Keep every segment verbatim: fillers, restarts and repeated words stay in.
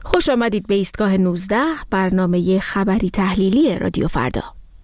خوش آمدید به ایستگاه نوزده، برنامه خبری تحلیلی رادیو فردا.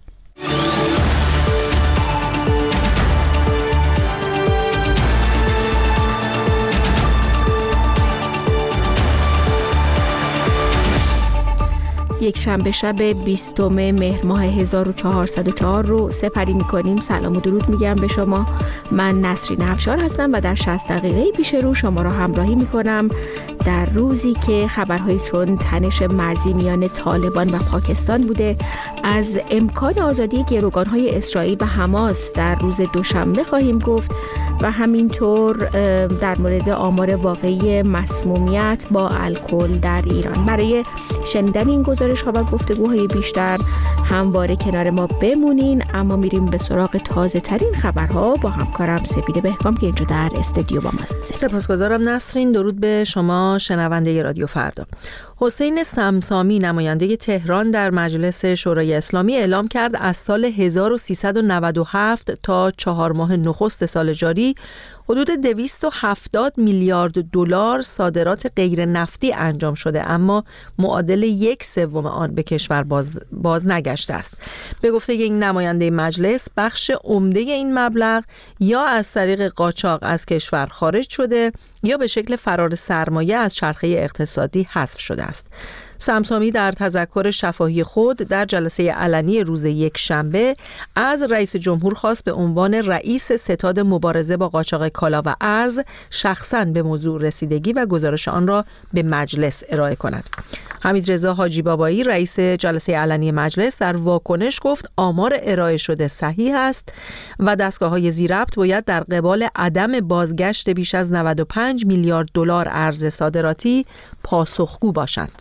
یک شنبه شب بیستم مهر ماه هزار و چهارصد و چهار رو سپری می‌کنیم. سلام و درود میگم به شما. من نسرین افشار هستم و در شصت دقیقه پیش رو شما را همراهی می‌کنم در روزی که خبرهایی چون تنش مرزی میان طالبان و پاکستان بوده، از امکان آزادی گروگان‌های اسرائیل و حماس در روز دوشنبه خواهیم گفت و همینطور در مورد آمار واقعی مسمومیت با الکل در ایران. برای شنیدن این گزارش ها و گفتگوهای بیشتر همواره کنار ما بمونین، اما میریم به سراغ تازه ترین خبرها با همکارم سپیده بهکام که اینجا در استودیو با ماست. سپاسگزارم نسرین. درود به شما شنونده رادیو فردا. حسین سمسامی نماینده تهران در مجلس شورای اسلامی اعلام کرد از سال هزار و سیصد و نود و هفت تا چهار ماه نخست سال جاری حدود دویست و هفتاد میلیارد دلار صادرات غیر نفتی انجام شده، اما معادل یک سوم آن به کشور باز, باز نگشته است. به گفته این نماینده مجلس، بخش عمده این مبلغ یا از طریق قاچاق از کشور خارج شده یا به شکل فرار سرمایه از چرخه اقتصادی حذف شده است. سمسامی در تذکر شفاهی خود در جلسه علنی روز یک شنبه از رئیس جمهور خواست به عنوان رئیس ستاد مبارزه با قاچاق کالا و ارز شخصاً به موضوع رسیدگی و گزارش آن را به مجلس ارائه کند. حمیدرضا حاجی بابایی رئیس جلسه علنی مجلس در واکنش گفت آمار ارائه شده صحیح است و دستگاه‌های ذی‌ربط باید در قبال عدم بازگشت بیش از نود و پنج میلیارد دلار ارز صادراتی پاسخگو باشند.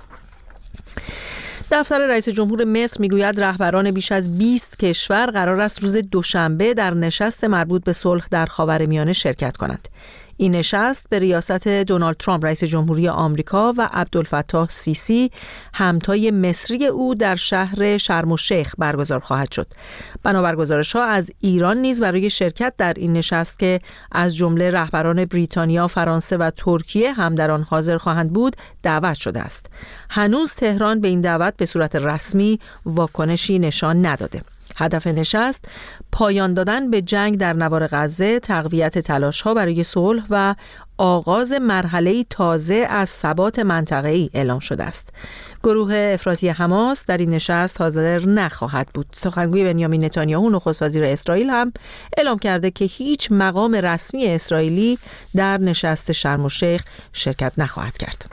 دفتر رئیس جمهور مصر میگوید رهبران بیش از بیست کشور قرار است روز دوشنبه در نشست مربوط به صلح در خاورمیانه شرکت کنند. این نشست به ریاست دونالد ترامپ رئیس جمهوری آمریکا و عبدالفتاح سیسی همتای مصری او در شهر شرم الشیخ برگزار خواهد شد. بنابر گزارش‌ها از ایران نیز برای شرکت در این نشست که از جمله رهبران بریتانیا، فرانسه و ترکیه هم در آن حاضر خواهند بود دعوت شده است. هنوز تهران به این دعوت به صورت رسمی واکنشی نشان نداده. هدف نشست پایان دادن به جنگ در نوار غزه، تقویت تلاش‌ها برای صلح و آغاز مرحله‌ای تازه از ثبات منطقه‌ای اعلام شده است. گروه افراطی حماس در این نشست حاضر نخواهد بود. سخنگوی بنیامین نتانیاهو نخست وزیر اسرائیل هم اعلام کرده که هیچ مقام رسمی اسرائیلی در نشست شرم الشیخ شرکت نخواهد کرد.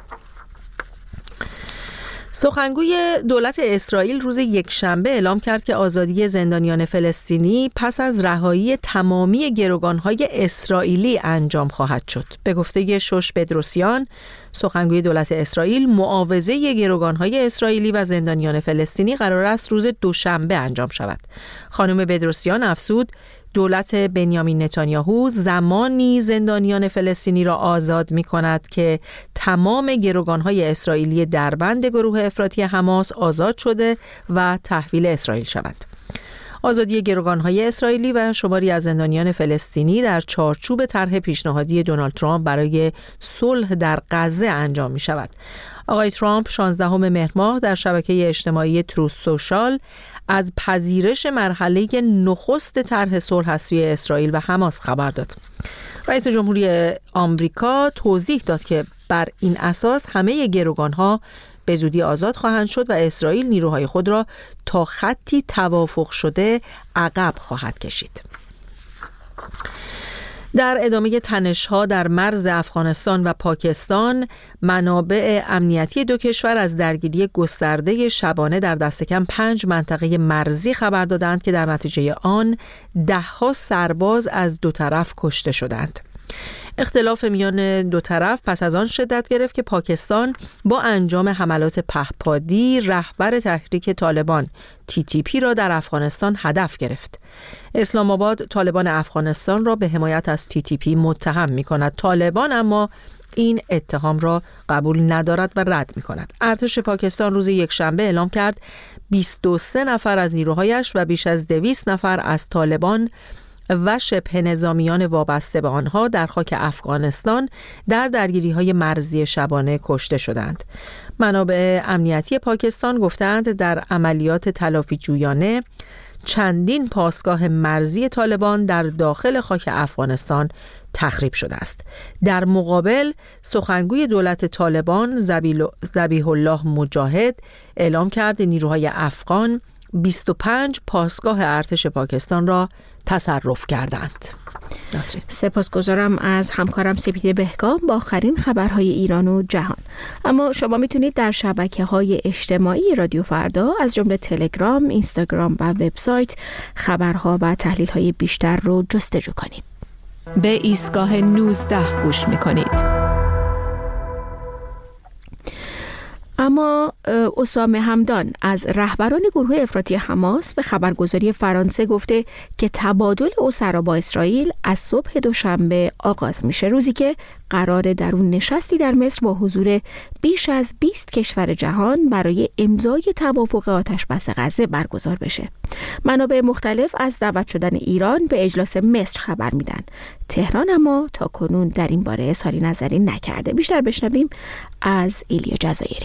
سخنگوی دولت اسرائیل روز یکشنبه اعلام کرد که آزادی زندانیان فلسطینی پس از رهایی تمامی گروگان‌های اسرائیلی انجام خواهد شد. به گفته شوش بدروسیان، سخنگوی دولت اسرائیل، معاوضه گروگان‌های اسرائیلی و زندانیان فلسطینی قرار است روز دوشنبه انجام شود. خانم بدروسیان افزود دولت بنیامین نتانیاهو زمانی زندانیان فلسطینی را آزاد می کند که تمام گروگان‌های اسرائیلی دربند گروه افراطی حماس آزاد شده و تحویل اسرائیل شود. آزادی گروگان‌های اسرائیلی و شماری از زندانیان فلسطینی در چارچوب طرح پیشنهادی دونالد ترامپ برای صلح در غزه انجام می شود. آقای ترامپ شانزدهم مهر ماه در شبکه اجتماعی تروث سوشال از پذیرش مرحله نخست طرح صلح از سوی اسرائیل و حماس خبر داد. رئیس جمهوری آمریکا توضیح داد که بر این اساس همه گروگان‌ها به زودی آزاد خواهند شد و اسرائیل نیروهای خود را تا خطی توافق شده عقب خواهد کشید. در ادامه تنش‌ها در مرز افغانستان و پاکستان، منابع امنیتی دو کشور از درگیری گسترده شبانه در دست کم پنج منطقه مرزی خبر دادند که در نتیجه آن ده‌ها سرباز از دو طرف کشته شدند. اختلاف میان دو طرف پس از آن شدت گرفت که پاکستان با انجام حملات پهپادی رهبر تحریک طالبان تی تی پی را در افغانستان هدف گرفت. اسلام آباد طالبان افغانستان را به حمایت از تی تی پی متهم می کند. طالبان اما این اتهام را قبول ندارد و رد می کند. ارتش پاکستان روز یکشنبه اعلام کرد بیست و سه نفر از نیروهایش و بیش از دویست نفر از طالبان و شبه نظامیان وابسته به آنها در خاک افغانستان در درگیری‌های مرزی شبانه کشته شدند. منابع امنیتی پاکستان گفتند در عملیات تلافی جویانه چندین پاسگاه مرزی طالبان در داخل خاک افغانستان تخریب شده است. در مقابل سخنگوی دولت طالبان ذبیح الله مجاهد اعلام کرد نیروهای افغان بیست و پنج پاسگاه ارتش پاکستان را تصرف کردند. نصری. سپاسگزارم از همکارم سپیده بهگام با آخرین خبرهای ایران و جهان. اما شما میتونید در شبکه‌های اجتماعی رادیو فردا از جمله تلگرام، اینستاگرام و وبسایت خبرها و تحلیل‌های بیشتر رو جستجو کنید. به ایستگاه نوزده گوش میکنید. اما اسامه همدان از رهبران گروه افراطی حماس به خبرگزاری فرانسه گفته که تبادل اسرا با اسرائیل از صبح دوشنبه آغاز میشه، روزی که قرار در اون نشستی در مصر با حضور بیش از بیست کشور جهان برای امضای توافق آتش‌بس غزه برگزار بشه. منابع مختلف از دعوت شدن ایران به اجلاس مصر خبر میدن. تهران اما تا کنون در این باره اظهاری نظری نکرده. بیشتر بشنویم از ایلیا جزایری.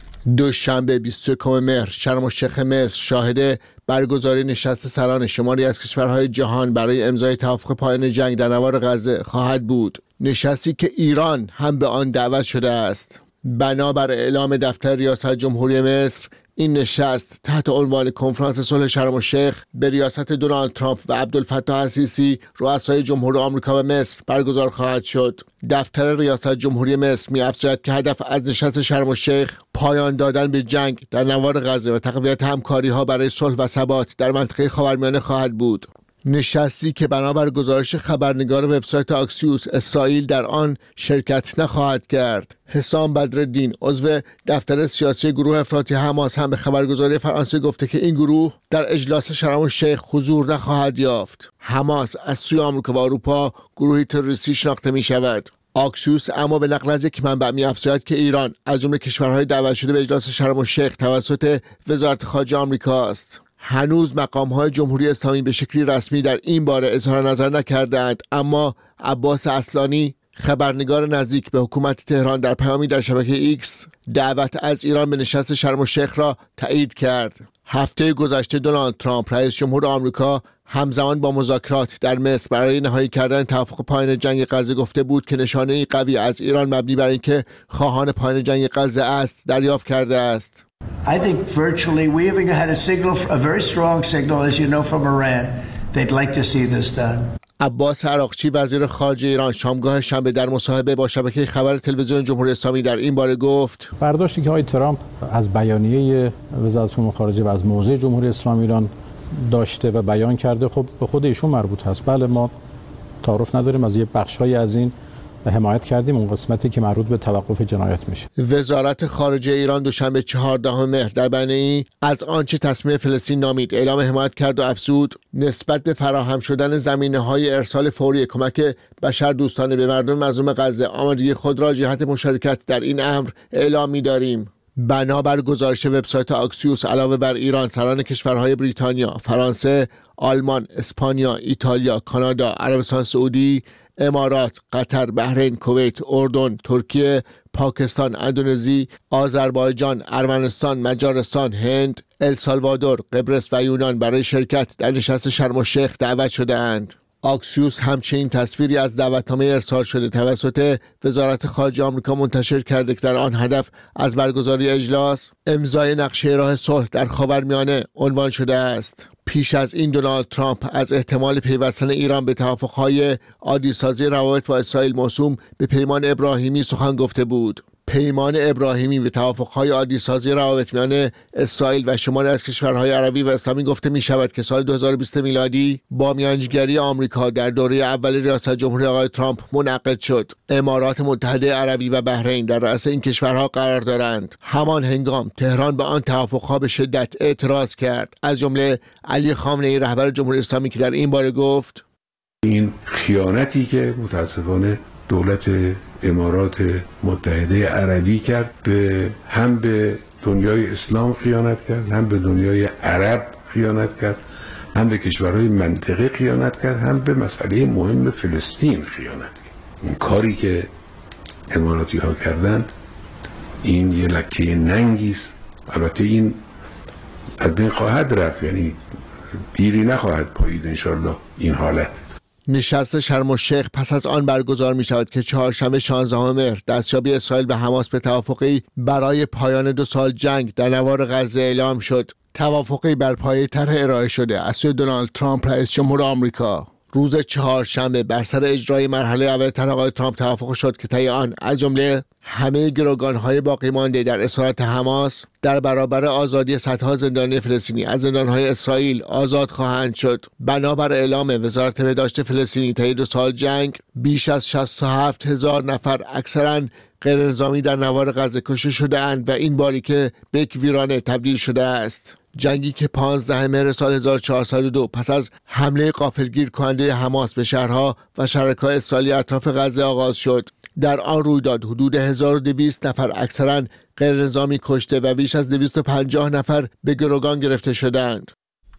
دوشنبه بیست و یکم مهر شرم الشیخ مصر شاهد برگزاری نشست سران شماری از کشورهای جهان برای امضای توافق پایان جنگ در نوار غزه خواهد بود. نشستی که ایران هم به آن دعوت شده است. بنابر اعلام دفتر ریاست جمهوری مصر، این نشست تحت عنوان کنفرانس صلح شرم الشیخ به ریاست دونالد ترامپ و عبدالفتاح السیسی رؤسای جمهور آمریکا و مصر برگزار خواهد شد. دفتر ریاست جمهوری مصر می‌افزاید که هدف از نشست شرم الشیخ پایان دادن به جنگ در نوار غزه و تقویت همکاری‌ها برای صلح و ثبات در منطقه خاورمیانه خواهد بود. نشستی که بنابر گزارش خبرنگار وبسایت آکسیوس اسرائیل در آن شرکت نخواهد کرد. حسام بدرالدین عضو دفتر سیاسی گروه افراطی حماس هم به خبرگزاری فرانسه گفته که این گروه در اجلاس شرم الشیخ حضور نخواهد یافت. حماس از سوی آمریکا و اروپا گروهی تروریستی شناخته می شود. آکسیوس اما به نقل از یک منبع می‌افزاید که ایران از جمله کشورهای دعوت شده به اجلاس شرم الشیخ توسط وزارت خارجه آمریکا است. هنوز مقام‌های جمهوری اسلامی به شکلی رسمی در این باره اظهار نظر نکردند، اما عباس اصلانی خبرنگار نزدیک به حکومت تهران در پیامی در شبکه ایکس دعوت از ایران به نشست شرم الشیخ را تایید کرد. هفته گذشته دونالد ترامپ رئیس جمهور آمریکا همزمان با مذاکرات در مصر برای نهایی کردن توافق پایان جنگ غزه گفته بود که نشانه قوی از ایران مبنی بر اینکه خواهان پایان جنگ غزه است دریافت کرده است. I think virtually we even had a signal, a very strong signal, as you know, from Iran. They'd like to see this done. عباس عراقچی وزیر خارجه ایران شامگاه شنبه در مصاحبه با شبکه خبر تلویزیون جمهوری اسلامی در این باره گفت برداشتی که آقای ترامپ از بیانیه وزارت امور خارجه و از موضع جمهوری اسلامی ایران داشته و بیان کرده خب به خود ایشون مربوط هست. بله ما تعارف نداریم، از یه بخش‌های از این حمایت کردیم، اون قسمتی که مربوط به توقف جنایت میشه. وزارت خارجه ایران دوشنبه چهاردهم مهر در بیانیه‌ای از آنچه تصمیم فلسطین نامید اعلام حمایت کرد و افزود نسبت به فراهم شدن زمینه‌های ارسال فوری کمک بشردوستانه به مردم مظلوم غزه آمادگی خود را جهت مشارکت در این امر اعلام می‌داریم. بنابر گزارش وبسایت آکسیوس علاوه بر ایران سران کشورهای بریتانیا، فرانسه، آلمان، اسپانیا، ایتالیا، کانادا، عربستان سعودی، امارات، قطر، بحرین، کویت، اردن، ترکیه، پاکستان، اندونزی، آذربایجان، ارمنستان، مجارستان، هند، السالوادور، قبرس و یونان برای شرکت در نشست شرم الشیخ دعوت شده‌اند. آکسیوس همچنین تصویری از دعوتنامه ارسال شده توسط وزارت خارجه آمریکا منتشر کرده که در آن هدف از برگزاری اجلاس امضای نقشه راه صلح در خاورمیانه عنوان شده است. پیش از این دونالد ترامپ از احتمال پیوستن ایران به توافق‌های عادی‌سازی روابط با اسرائیل موسوم به پیمان ابراهیمی سخن گفته بود. پیمان ابراهیمی و توافق‌های عادی‌سازی روابط میان اسرائیل و شماری از کشورهای عربی و اسلامی گفته می‌شود که سال دو هزار و بیست میلادی با میانجیگری آمریکا در دوره اول ریاست جمهوری آقای ترامپ منعقد شد. امارات متحده عربی و بحرین در رأس این کشورها قرار دارند. همان هنگام تهران به آن توافق‌ها به شدت اعتراض کرد، از جمله علی خامنه‌ای رهبر جمهوری اسلامی که در این باره گفت این خیانتی که متأسفانه دولت امارات متحده عربی کرد به هم به دنیای اسلام خیانت کرد، هم به دنیای عرب خیانت کرد، هم به کشورهای منطقه خیانت کرد، هم به مسئله مهم فلسطین خیانت کرد. این کاری که اماراتی ها کردند این یه لکه ننگیست. البته این از بین خواهد رفت، یعنی دیری نخواهد پایید انشالله این حالت. نشست شرم الشیخ پس از آن برگزار می شود که چهارشنبه شانزدهم مهر دستیابی اسرائیل و حماس به توافقی برای پایان دو سال جنگ در نوار غزه اعلام شد. توافقی بر پایه طرح ارائه شده از سوی دونالد ترامپ رئیس جمهور آمریکا. روز چهارشنبه بر سر اجرای مرحله اول طرح آقای ترامپ توافق شد که طی آن از جمله همه گروگان‌های باقی مانده در اسارت حماس در برابر آزادی صدها زندانی فلسطینی از زندان‌های اسرائیل آزاد خواهند شد. بنابر اعلام وزارت بهداشت فلسطینی طی دو سال جنگ بیش از شصت و هفت هزار نفر اکثراً غیر نظامی در نوار غزه کشته شده‌اند و این باریکه به یک ویرانه تبدیل شده است. جنگی که پانزدهم مهر سال هزار و چهارصد و دو پس از حمله غافلگیر کننده حماس به شهرها و شرکای اسرائیلی اطراف غزه آغاز شد. در آن رویداد حدود هزار و دویست نفر اکثراً غیر نظامی کشته و بیش از دویست و پنجاه نفر به گروگان گرفته شدند.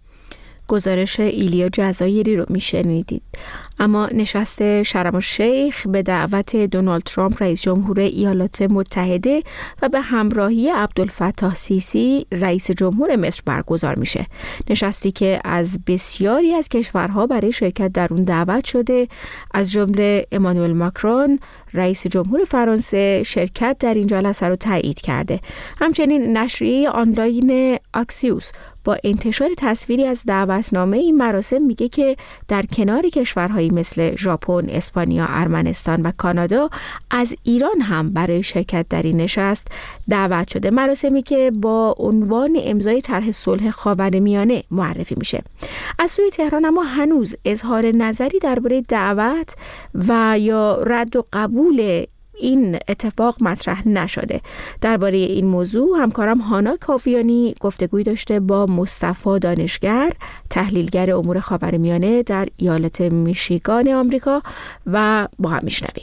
گزارش ایلیا جزایری رو میشنیدید. اما نشست شرم الشیخ به دعوت دونالد ترامپ رئیس جمهور ایالات متحده و به همراهی عبدالفتاح سیسی رئیس جمهور مصر برگزار میشه. نشستی که از بسیاری از کشورها برای شرکت در اون دعوت شده، از جمله امانوئل ماکرون رئیس جمهور فرانسه شرکت در این جلسه رو تایید کرده. همچنین نشریه آنلاین اکسیوس با انتشار تصویری از دعوتنامه این مراسم میگه که در کنار کشورهایی مثل ژاپن، اسپانیا، ارمنستان و کانادا از ایران هم برای شرکت در این نشست دعوت شده. مراسمی که با عنوان امضای طرح صلح خاورمیانه معرفی میشه. از سوی تهران اما هنوز اظهار نظری درباره دعوت و یا رد و قبول این اتفاق مطرح نشده. درباره این موضوع همکارم هانا کافیانی گفتگوی داشته با مصطفی دانشگر، تحلیلگر امور خاورمیانه در ایالت میشیگان آمریکا و با هم میشنویم.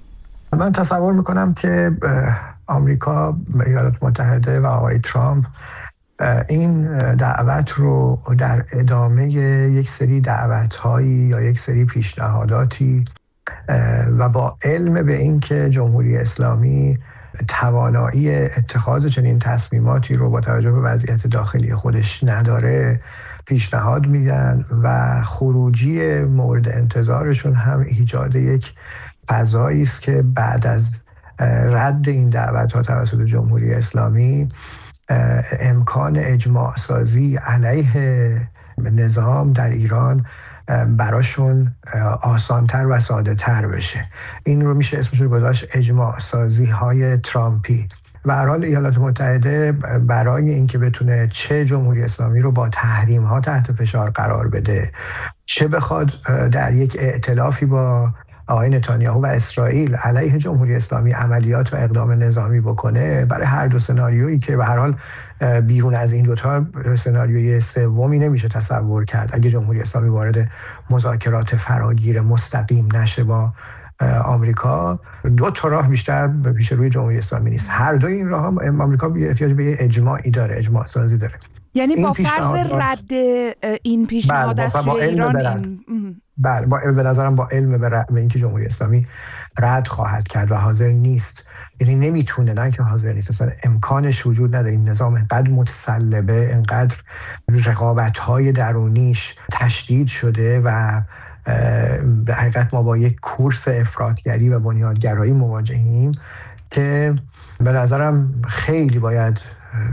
من تصور میکنم که آمریکا و ایالات متحده و آقای ترامپ این دعوت رو در ادامه یک سری دعوت‌هایی یا یک سری پیشنهاداتی و با علم به این که جمهوری اسلامی توانایی اتخاذ چنین تصمیماتی رو با توجه به وضعیت داخلی خودش نداره پیشنهاد میدن و خروجی مورد انتظارشون هم ایجاد یک فضایی است که بعد از رد این دعوت‌ها توسط جمهوری اسلامی امکان اجماع سازی علیه نظام در ایران براشون آسانتر و ساده تر بشه. این رو میشه اسمش رو گذاشت اجماع سازی های ترامپی. و هر حال ایالات متحده برای اینکه بتونه چه جمهوری اسلامی رو با تحریم ها تحت فشار قرار بده، چه بخواد در یک ائتلافی با آقای نتانیاهو و اسرائیل علیه جمهوری اسلامی عملیات و اقدام نظامی بکنه، برای هر دو سناریویی که به هر حال بیرون از این دوتا سناریوی سومی نمیشه تصور کرد اگه جمهوری اسلامی وارد مذاکرات فراگیر مستقیم نشه با آمریکا، دو تا راه بیشتر پیش روی جمهوری اسلامی نیست. هر دو این راه هم آمریکا احتیاج به اجماعی داره، اجماع سازی داره. یعنی با فرض رد این پیشنهاد از سوی ایران این بله با به نظرم با علم به اینکه جمهوری اسلامی رد خواهد کرد و حاضر نیست، یعنی نمیتونه، نه که حاضر نیست، اصلا امکانش وجود نداره. این نظام اینقدر متسلبه، اینقدر رقابت‌های درونیش تشدید شده و به حقیقت ما با یک کورس افراطگری و بنیادگرایی مواجهیم که به نظرم خیلی باید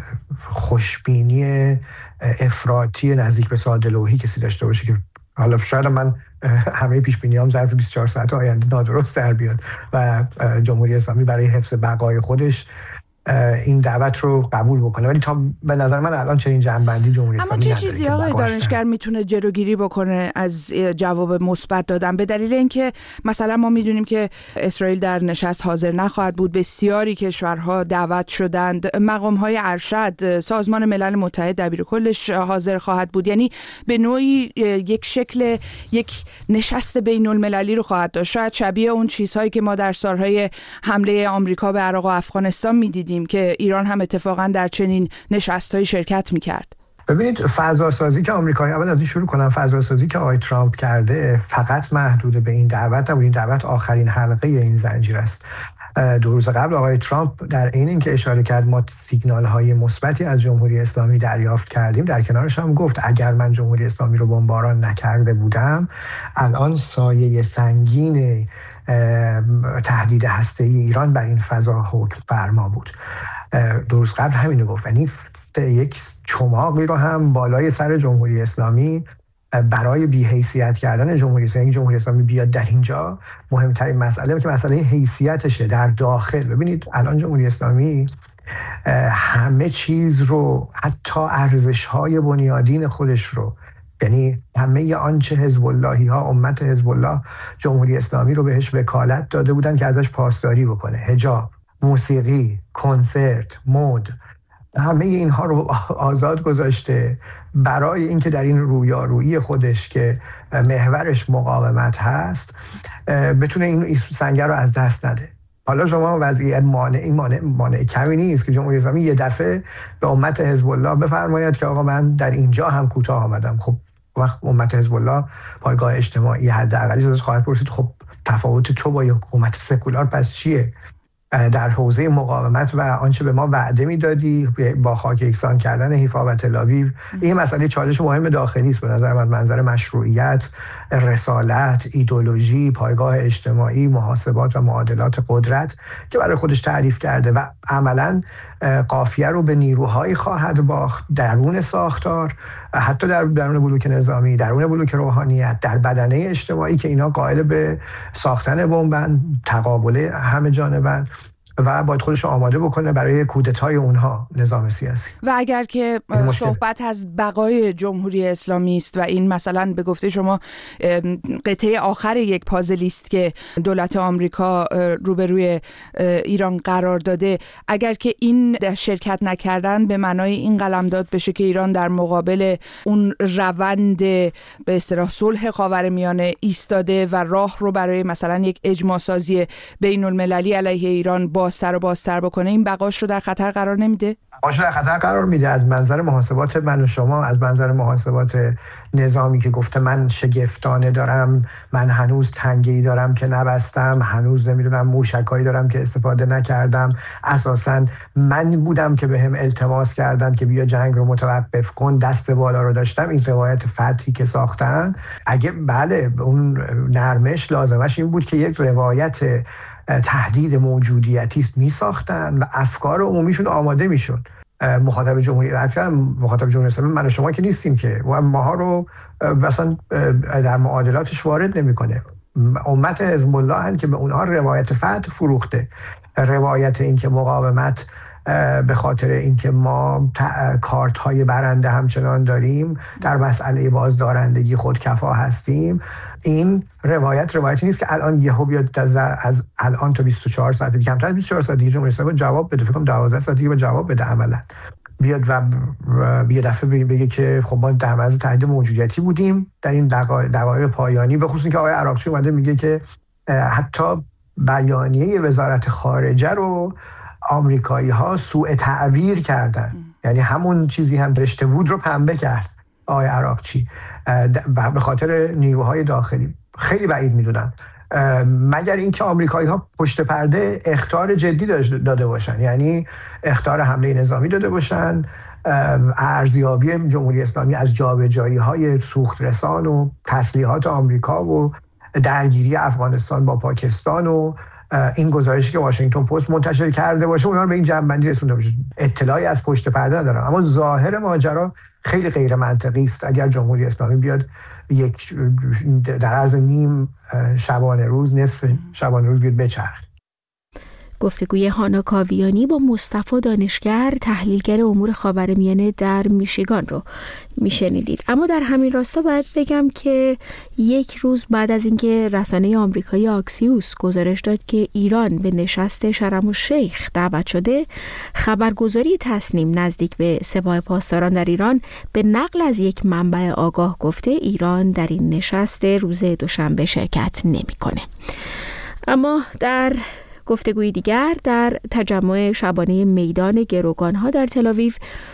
خوشبینی افراطی نزدیک به ساده‌لوحی کسی داشته باشه که حالا شاید من همه پیش بینیام ظرف بیست و چهار ساعت آینده نادرست در بیاد و جمهوری اسلامی برای حفظ بقای خودش این دعوت رو قبول بکنه، ولی تا به نظر من الان چنین جنبندی جمهوری اسلامی نداره. اما چه چیزی آقای دانشگر میتونه جلوگیری بکنه از جواب مثبت دادن؟ به دلیل اینکه مثلا ما میدونیم که اسرائیل در نشست حاضر نخواهد بود، بسیاری کشورها دعوت شدند، مقام‌های ارشد، سازمان ملل متحد دبیر کلش حاضر خواهد بود، یعنی به نوعی یک شکل یک نشست بین المللی رو خواهد داشت، شاید شبیه اون چیزهایی که ما در سالهای حمله آمریکا به عراق و افغانستان میدیدیم که ایران هم اتفاقا در چنین نشست‌های شرکت می‌کرد. ببینید فضاسازی که آمریکایی، اول از این شروع کنم، فضاسازی که آقای ترامپ کرده فقط محدود به این دعوت نبود. این دعوت آخرین حلقه این زنجیر است. دو روز قبل آقای ترامپ در این این که اشاره کرد ما سیگنال های مثبتی از جمهوری اسلامی دریافت کردیم، در کنارش هم گفت اگر من جمهوری اسلامی رو بمباران نکرده بودم الان سایه سنگین تهدید هسته‌ای ایران بر این فضا حکم فرما بود. دو روز قبل همینو گفت. یعنی یک چماقی رو هم بالای سر جمهوری اسلامی برای بی‌حیثیت کردن جمهوری اسلامی، جمهوری اسلامی بیاد در اینجا. مهمترین مسئله که مسئله حیثیتشه در داخل. ببینید الان جمهوری اسلامی همه چیز رو، حتی ارزش‌های بنیادین خودش رو، یعنی همه آنچه حزب اللهی ها، امت حزب الله جمهوری اسلامی رو بهش وکالت داده بودن که ازش پاسداری بکنه، حجاب، موسیقی، کنسرت، مد، همه اینها رو آزاد گذاشته برای اینکه در این رویارویی خودش که محورش مقاومت هست بتونه این سنگر رو از دست نده. حالا شما وضعیت مانع این مانع مانع کمی نیست که جمهوری اسلامی یه دفعه به امت حزب الله بفرماید که آقا من در اینجا هم کوتاه آمدم. خب وقت امت حزب الله پایگاه اجتماعی حداقلی ازش خواهد پرسید خب تفاوت تو با حکومت سکولار پس چیه؟ در حوزه مقاومت و آنچه به ما وعده میدادی با خاک یکسان کردن حیفا و تل‌آویو، این مسئله چالش مهم داخلی است به نظر من. منظر مشروعیت، رسالت، ایدئولوژی، پایگاه اجتماعی، محاسبات و معادلات قدرت که برای خودش تعریف کرده و عملاً قافیه رو به نیروهایی خواهد باخت درون ساختار، حتی در درون بلوک نظامی، درون بلوک روحانیت، در بدنه اجتماعی که اینا قائل به ساختن بمبن، تقابل همه جانبن و باید خودش رو آماده بکنه برای کودتای اونها نظام سیاسی. و اگر که صحبت از بقای جمهوری اسلامی است و این مثلا به گفته شما قطعه آخر یک پازلی است که دولت آمریکا روبروی ایران قرار داده، اگر که این شرکت نکردن به معنای این قلمداد بشه که ایران در مقابل اون روند به اصطلاح صلح خاورمیانه ایستاده و راه رو برای مثلا یک اجماع سازی بین المللی علیه ایران بازتر و بازتر بکنه، این بقاش رو در خطر قرار نمیده؟ بقاش در خطر قرار میده. از منظر محاسبات من و شما، از منظر محاسبات نظامی که گفته من شگفتانه دارم، من هنوز تنگه‌ای دارم که نبستم، هنوز نمیدونم موشکایی دارم که استفاده نکردم، اساساً من بودم که بهم التماس کردن که بیا جنگ رو متوقف کن، دست بالا رو داشتم. این روایت فتحی که ساختن، اگه بله اون نرمش لازمش این بود که یک روایت تهدید موجودیتی است می-ساختن و افکار عمومیشون آماده میشد. مخاطب جمهوری اسلامی، مخاطب جمهوری اسلامی من و شما که نیستیم که، و ماها رو مثلا در معادلاتش وارد نمیکنه. امت حزب الله هن که به اونها روایت فتح فروخته، روایت این که مقاومت به خاطر اینکه ما کارت های برنده همچنان داریم، در مسئله بازدارندگی خودکفا هستیم. این روایت روایتی نیست که الان یهو بیاد از, از الان تا بیست و چهار ساعت دیگه، کمتر از بیست و چهار ساعت دیگه جمهوری اسلامی جواب بده، فکر کنم دوازده ساعت دیگه جواب بده عملا. بیاد و یه دفعه بگه که خب ما در معرض تهدید موجودیتی بودیم در این دقایق, دقایق پایانی. به خصوص اینکه آقای عراقچی اومده میگه که حتی بیانیه وزارت خارجه رو آمریکایی ها سوء تعبیر کردن، یعنی همون چیزی هم رشته بود رو پنبه کرد آقای عراقچی به خاطر نیروهای داخلی. خیلی بعید میدونم مگر اینکه آمریکایی ها پشت پرده اخطار جدی داده باشن، یعنی اخطار حمله نظامی داده باشن، ارزیابی جمهوری اسلامی از جابجایی های سوخت رسان و تسلیحات آمریکا و درگیری افغانستان با پاکستان و این گزارشی که واشنگتن پست منتشر کرده باشه اونا رو به این جنبندی رسونده باشه. اطلاعی از پشت پرده ندارم، اما ظاهر ماجرا خیلی غیر منطقی است. اگر جمهوری اسلامی بیاد یک در عرض نیم شبانه روز، نصف شبانه روز بیاد بچرخ. گفتگوی هانا کاویانی با مصطفی دانشگر، تحلیلگر امور خاورمیانه در میشیگان رو میشنیدید. اما در همین راستا باید بگم که یک روز بعد از اینکه رسانه آمریکایی آکسیوس گزارش داد که ایران به نشست شرم الشیخ دعوت شده، خبرگزاری تسنیم نزدیک به سپاه پاسداران در ایران به نقل از یک منبع آگاه گفته ایران در این نشست روز دوشنبه شرکت نمی‌کنه. اما در گفتگوی دیگر در تجمع شبانه میدان گروگانها در تل‌آویو،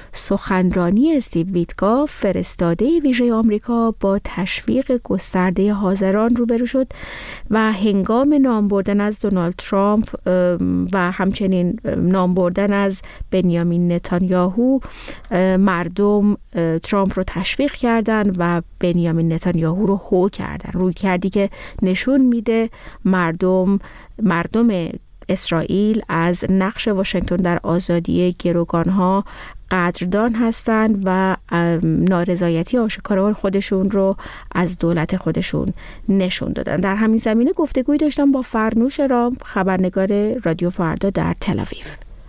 سخنرانی استیو ویتکاف فرستاده ویژه آمریکا با تشویق گسترده حاضران روبرو شد و هنگام نام بردن از دونالد ترامپ و همچنین نام بردن از بنیامین نتانیاهو، مردم ترامپ رو تشویق کردن و بنیامین نتانیاهو رو هو کردن. روی کردی که نشون میده مردم مردم اسرائیل از نقش واشنگتن در آزادی گروگانها قدردان هستند و نارضایتی آشکار خودشون رو از دولت خودشون نشون دادن. در همین زمینه گفتگوی داشتم با فرنوش رام، خبرنگار رادیو فردا در تل‌آویو.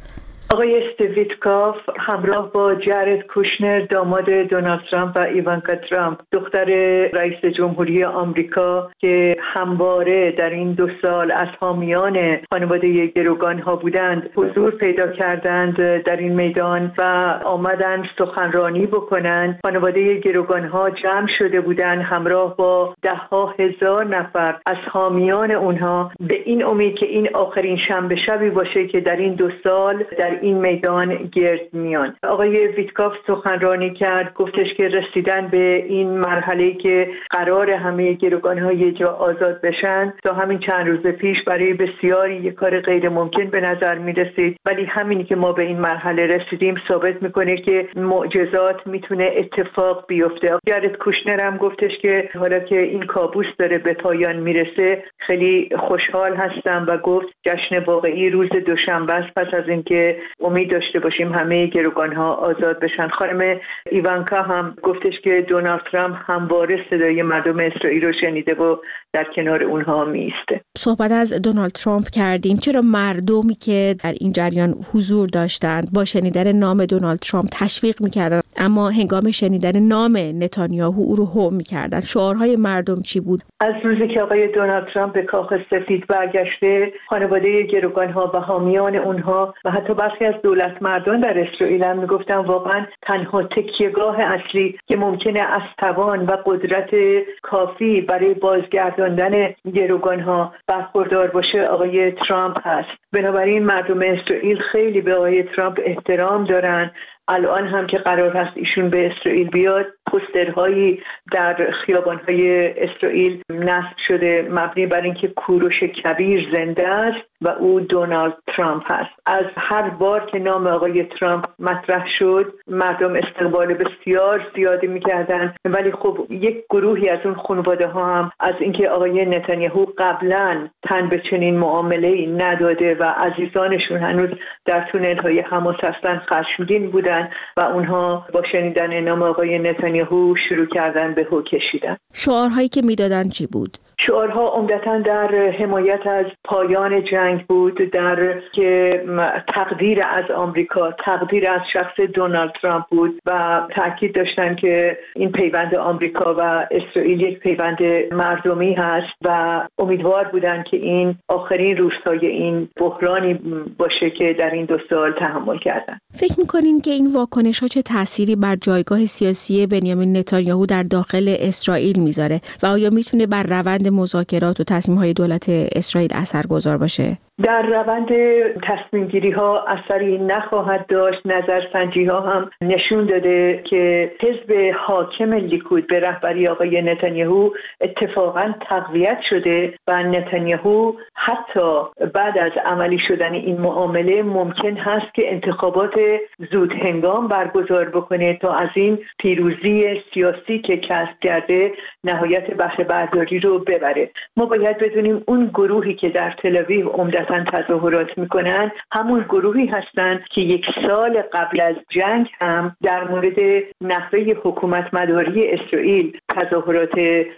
آقای استیو ویتکاف همراه با جارد کوشنر داماد دونالد ترامپ و ایوانکا ترامپ دختر رئیس جمهوری آمریکا که همواره در این دو سال از حامیان خانواده گروگانها بودند حضور پیدا کردند در این میدان و آمدند سخنرانی بکنند. خانواده گروگانها جمع شده بودند همراه با ده ها هزار نفر از حامیان اونها به این امید که این آخرین شنبه شبی باشه که در این دو سال در این میدان گرد میان. آقای ویتکاف سخنرانی کرد، گفتش که رسیدن به این مرحله که قرار همه گروگان‌ها یه جا آزاد بشن تا همین چند روز پیش برای بسیاری یک کار غیر ممکن به نظر می رسید، ولی همینی که ما به این مرحله رسیدیم ثابت میکنه که معجزات میتونه اتفاق بیفته. جارد کوشنر هم گفتش که حالا که این کابوس داره به پایان میرسه خیلی خوشحال هستم و گفت جشن واقعی روز دوشنبه است، پس از اینکه امید داشته باشیم همه گروگان‌ها آزاد بشن. خانم ایوانکا هم گفتش که دونالد ترامپ همواره صدای مردم اسرائیل رو شنیده و در کنار اونها میسته. صحبت از دونالد ترامپ کردیم، چرا مردمی که در این جریان حضور داشتند با شنیدن نام دونالد ترامپ تشویق میکردن اما هنگام شنیدن نام نتانیاهو او رو هو میکردن؟ شعارهای مردم چی بود؟ از روزی که آقای دونالد ترامپ به کاخ سفید برگشته، خانواده گروگان‌ها و حامیان اونها و حتی برخی از دولت مردان در اسرائیل هم میگفتن واقعا تنها تکیهگاه اصلی که ممکنه از توان و قدرت کافی برای بازگرداندن گروگان‌ها برخوردار باشه آقای ترامپ هست. بنابراین مردم اسرائیل خیلی به آقای ترامپ احترام دارن. الان هم که قرار هست ایشون به اسرائیل بیاد، پوسترهایی در خیابان‌های اسرائیل نصب شده مبنی بر اینکه کوروش کبیر زنده است و او دونالد ترامپ هست. از هر بار که نام آقای ترامپ مطرح شد مردم استقبال بسیار زیادی می‌کردند، ولی خب یک گروهی از اون خانواده ها هم از اینکه آقای نتانیاهو قبلا تن به چنین معامله‌ای نداده و عزیزانشون هنوز در تونل‌های حماس هستن خشمگین بودن و اونها با شنیدن نام آقای نتانیاهو شروع کردن به هو کشیدن. شعارهایی که میدادن چی بود؟ شعارها عمدتاً در حمایت از پایان جنگ بود، در که تقدیر از آمریکا، تقدیر از شخص دونالد ترامپ بود و تاکید داشتن که این پیوند آمریکا و اسرائیل یک پیوند مردمی هست و امیدوار بودن که این آخرین روزهای این بحرانی باشه که در این دو سال تحمل کردن. فکر می‌کنین که این واکنش‌ها چه تأثیری بر جایگاه سیاسی بنیامین نتانیاهو در داخل اسرائیل میذاره و آیا میتونه بر روند مذاکرات و تصمیم‌های دولت اسرائیل اثرگذار باشه؟ در روند تصمیم گیری ها اثری نخواهد داشت. نظرسنجی ها هم نشون داده که حزب حاکم لیکود به رهبری آقای نتانیاهو اتفاقا تقویت شده و نتانیاهو حتی بعد از عملی شدن این معامله ممکن هست که انتخابات زود هنگام برگزار بکنه تا از این پیروزی سیاسی که کسب کرده نهایت بهره برداری رو ببره. ما باید بدونیم اون گروهی که در تل‌آویو عمدتاً تظاهرات میکنن همون گروهی هستند که یک سال قبل از جنگ هم در مورد نحوه حکومت مداری اسرائیل تظاهرات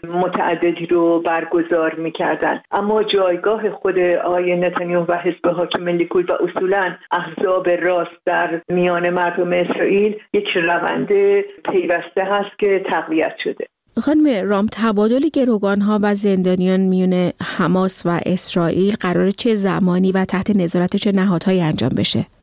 متعددی رو برگزار میکردن. اما جایگاه خود آقای نتانیاهو و حزب حاکم لیکود و اصولاً احزاب راست در میان مردم اسرائیل یک روند پیوسته هست که تقویت شده. خانم رام، تبادل گروگان‌ها و زندانیان میون حماس و اسرائیل قراره چه زمانی و تحت نظارت چه نهادهایی انجام بشه؟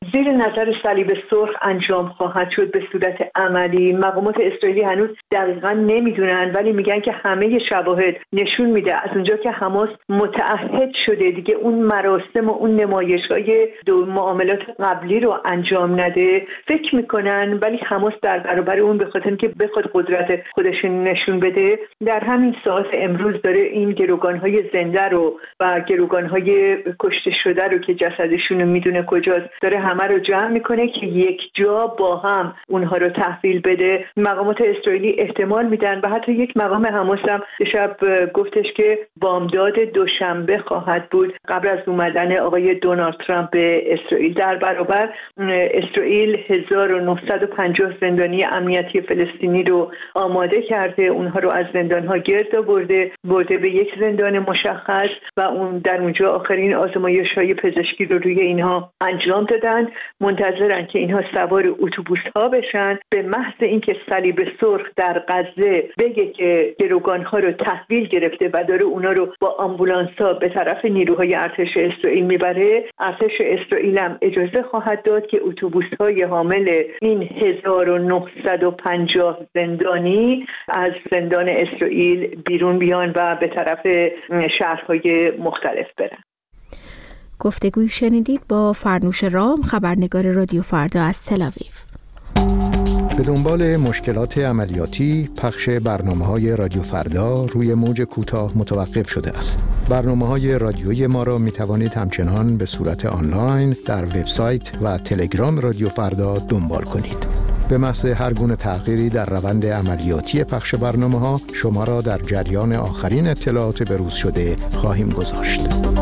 زیر نظر صلیب سرخ انجام خواهد شد به صورت عملی. مقامات اسرائیلی هنوز دقیقاً نمیدونن، ولی میگن که همه شواهد نشون میده از اونجا که حماس متعهد شده دیگه اون مراسم و اون نمایش‌های دو معاملات قبلی رو انجام نده، فکر میکنن ولی حماس در برابر اون به خاطر اینکه بخواد قدرت خودش نشون بده در همین ساعت امروز داره این گروگان‌های زنده رو و گروگان‌های کشته شده رو که جسدشون رو میدونه کجاست داره همه رو جمع میکنه که یک جا با هم اونها رو تحویل بده. مقامات اسرائیلی احتمال میدن و حتی یک مقام حماس هم شب گفتش که بامداد دوشنبه خواهد بود قبل از اومدن آقای دونالد ترامپ به اسرائیل. در برابر اسرائیل هزار و نهصد و پنجاه زندانی امنیتی فلسطینی رو آماده کرده، اونها رو از زندان‌ها گرد آورده برده به یک زندان مشخص و اون در اونجا آخرین آزمایش‌های پزشکی رو روی اینها انجام دادن. منتظرن که اینها سوار اتوبوس‌ها بشن. به محض اینکه صلیب سرخ در غزه بگه که گروگان‌ها رو تحویل گرفته و داره اونا رو با آمبولانس‌ها به طرف نیروهای ارتش اسرائیل میبره، ارتش اسرائیل هم اجازه خواهد داد که اتوبوس‌های حامل این هزار و نهصد و پنجاه زندانی از زندان اسرائیل بیرون بیان و به طرف شهرهای مختلف برن. گفتگوی شنیدید با فرنوش رام، خبرنگار رادیو فردا از تل آویو. به دنبال مشکلات عملیاتی، پخش برنامه‌های رادیو فردا روی موج کوتاه متوقف شده است. برنامه‌های رادیویی ما را می‌توانید همچنان به صورت آنلاین در وبسایت و تلگرام رادیو فردا دنبال کنید. به محض هر گونه تغییری در روند عملیاتی پخش برنامه‌ها شما را در جریان آخرین اطلاعات بروز شده خواهیم گذاشت.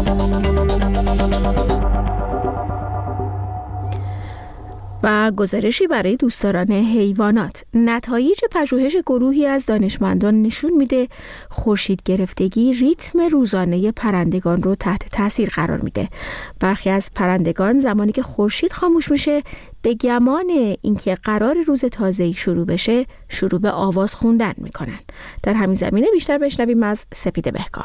و گزارشی برای دوستداران حیوانات. نتایج پژوهش گروهی از دانشمندان نشون میده خورشید گرفتگی ریتم روزانه پرندگان رو تحت تاثیر قرار میده. برخی از پرندگان زمانی که خورشید خاموش میشه به گمان اینکه قرار روز تازه‌ای شروع بشه شروع به آواز خوندن میکنن. در همین زمینه بیشتر بشنویم از سپیده بهکام.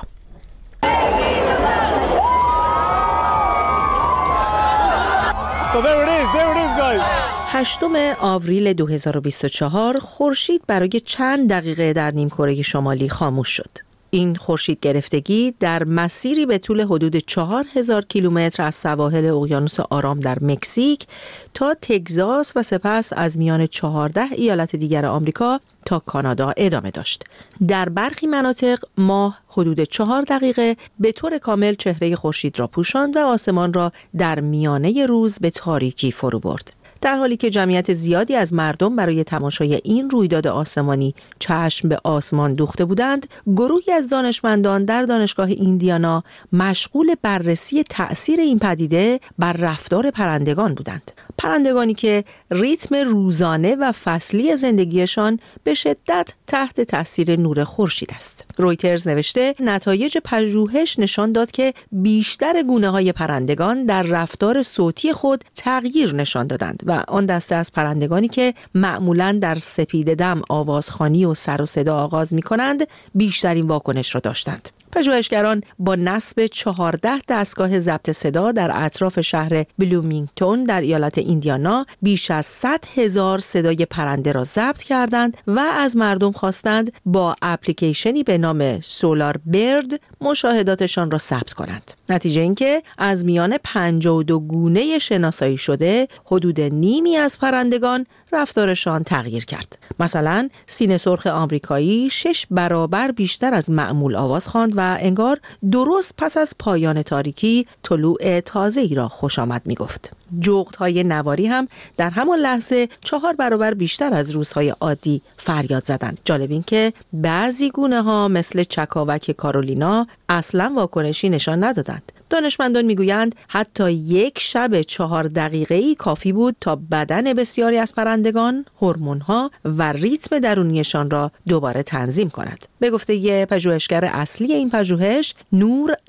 So there it is, there it is guys. هشتم آوریل دو هزار و بیست و چهار خورشید برای چند دقیقه در نیمکره شمالی خاموش شد. این خورشید گرفتگی در مسیری به طول حدود چهار هزار کیلومتر از سواحل اقیانوس آرام در مکزیک تا تگزاس و سپس از میان چهارده ایالت دیگر آمریکا تا کانادا ادامه داشت. در برخی مناطق ماه حدود چهار دقیقه به طور کامل چهره خورشید را پوشاند و آسمان را در میانه روز به تاریکی فرو برد. در حالی که جمعیت زیادی از مردم برای تماشای این رویداد آسمانی چشم به آسمان دوخته بودند، گروهی از دانشمندان در دانشگاه ایندیانا مشغول بررسی تأثیر این پدیده بر رفتار پرندگان بودند. پرندگانی که ریتم روزانه و فصلی زندگیشان به شدت تحت تأثیر نور خورشید است. رویترز نوشته نتایج پژوهش نشان داد که بیشتر گونه‌های پرندگان در رفتار صوتی خود تغییر نشان دادند و آن دسته از پرندگانی که معمولاً در سپیده دم آوازخوانی و سر و صدا آغاز می‌کنند بیشترین واکنش را داشتند. پژوهشگران با نصب چهارده دستگاه ضبط صدا در اطراف شهر بلومینگتون در ایالت ایندیانا بیش از صد هزار صدای پرنده را ضبط کردند و از مردم خواستند با اپلیکیشنی به نام سولار برد مشاهداتشان را ثبت کنند. نتیجه این که از میان پنجاه و دو گونه شناسایی شده حدود نیمی از پرندگان رفتارشان تغییر کرد. مثلا سینه سرخ آمریکایی شش برابر بیشتر از معمول آواز خواند و انگار درست پس از پایان تاریکی طلوع تازه‌ای را خوش آمد می گفت. جغدهای نواری هم در همان لحظه چهار برابر بیشتر از روزهای عادی فریاد زدند. جالب این که بعضی گونه ها مثل چکاوک کارولینا اصلا واکنشی نشان ندادند. دانشمندان میگویند حتی یک شب چهار دقیقه‌ای کافی بود تا بدن بسیاری از پرندگان، هورمون‌ها و ریتم درونیشان را دوباره تنظیم کند. به گفته ی پژوهشگر اصلی این پژوهش، نور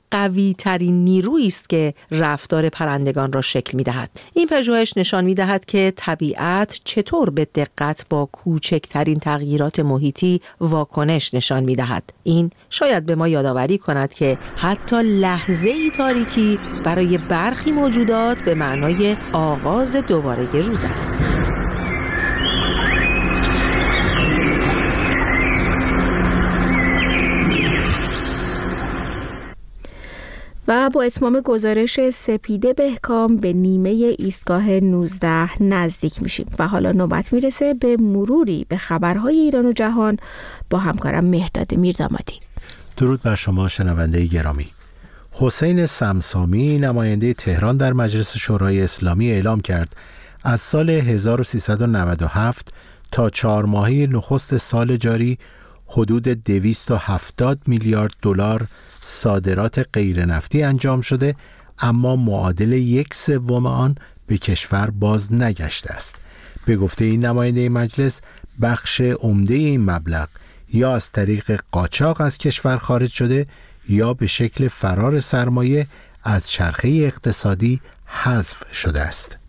قوی ترین نیرویی است که رفتار پرندگان را شکل می دهد. این پژوهش نشان می دهد که طبیعت چطور به دقت با کوچکترین تغییرات محیطی واکنش نشان می دهد. این شاید به ما یادآوری کند که حتی لحظه ای تاریکی برای برخی موجودات به معنای آغاز دوباره روز است. و با اتمام گزارش سپیده بهکام به نیمه ایستگاه نوزده نزدیک میشیم و حالا نوبت میرسه به مروری به خبرهای ایران و جهان با همکارم مهرداد میردامادی. درود بر شما شنونده گرامی. حسین سمسامی نماینده تهران در مجلس شورای اسلامی اعلام کرد از سال هزار و سیصد و نود و هفت تا چهار ماهه نخست سال جاری حدود دویست و هفتاد میلیارد دلار صادرات غیر نفتی انجام شده، اما معادل یک سوم آن به کشور باز نگشته است. به گفته این نماینده مجلس، بخش عمده این مبلغ یا از طریق قاچاق از کشور خارج شده یا به شکل فرار سرمایه از چرخه اقتصادی حذف شده است.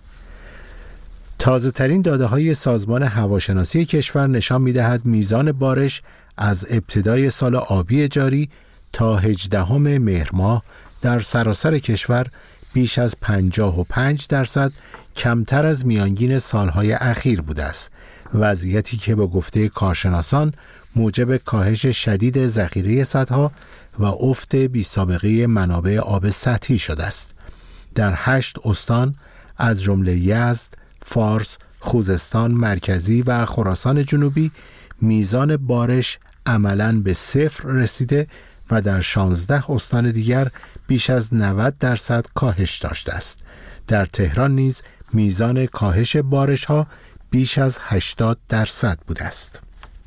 تازه ترین داده های سازمان هواشناسی کشور نشان می دهد میزان بارش از ابتدای سال آبی جاری تا هجدهم مهر ماه در سراسر کشور بیش از پنجاه و پنج درصد کمتر از میانگین سالهای اخیر بوده است، وضعیتی که به گفته کارشناسان موجب کاهش شدید ذخیره سدها و افت بی‌سابقه منابع آب سطحی شده است. در هشت استان از جمله یزد، فارس، خوزستان مرکزی و خراسان جنوبی میزان بارش عملاً به صفر رسیده و در شانزده استان دیگر بیش از نود درصد کاهش داشته است. در تهران نیز میزان کاهش بارش ها بیش از هشتاد درصد بوده است.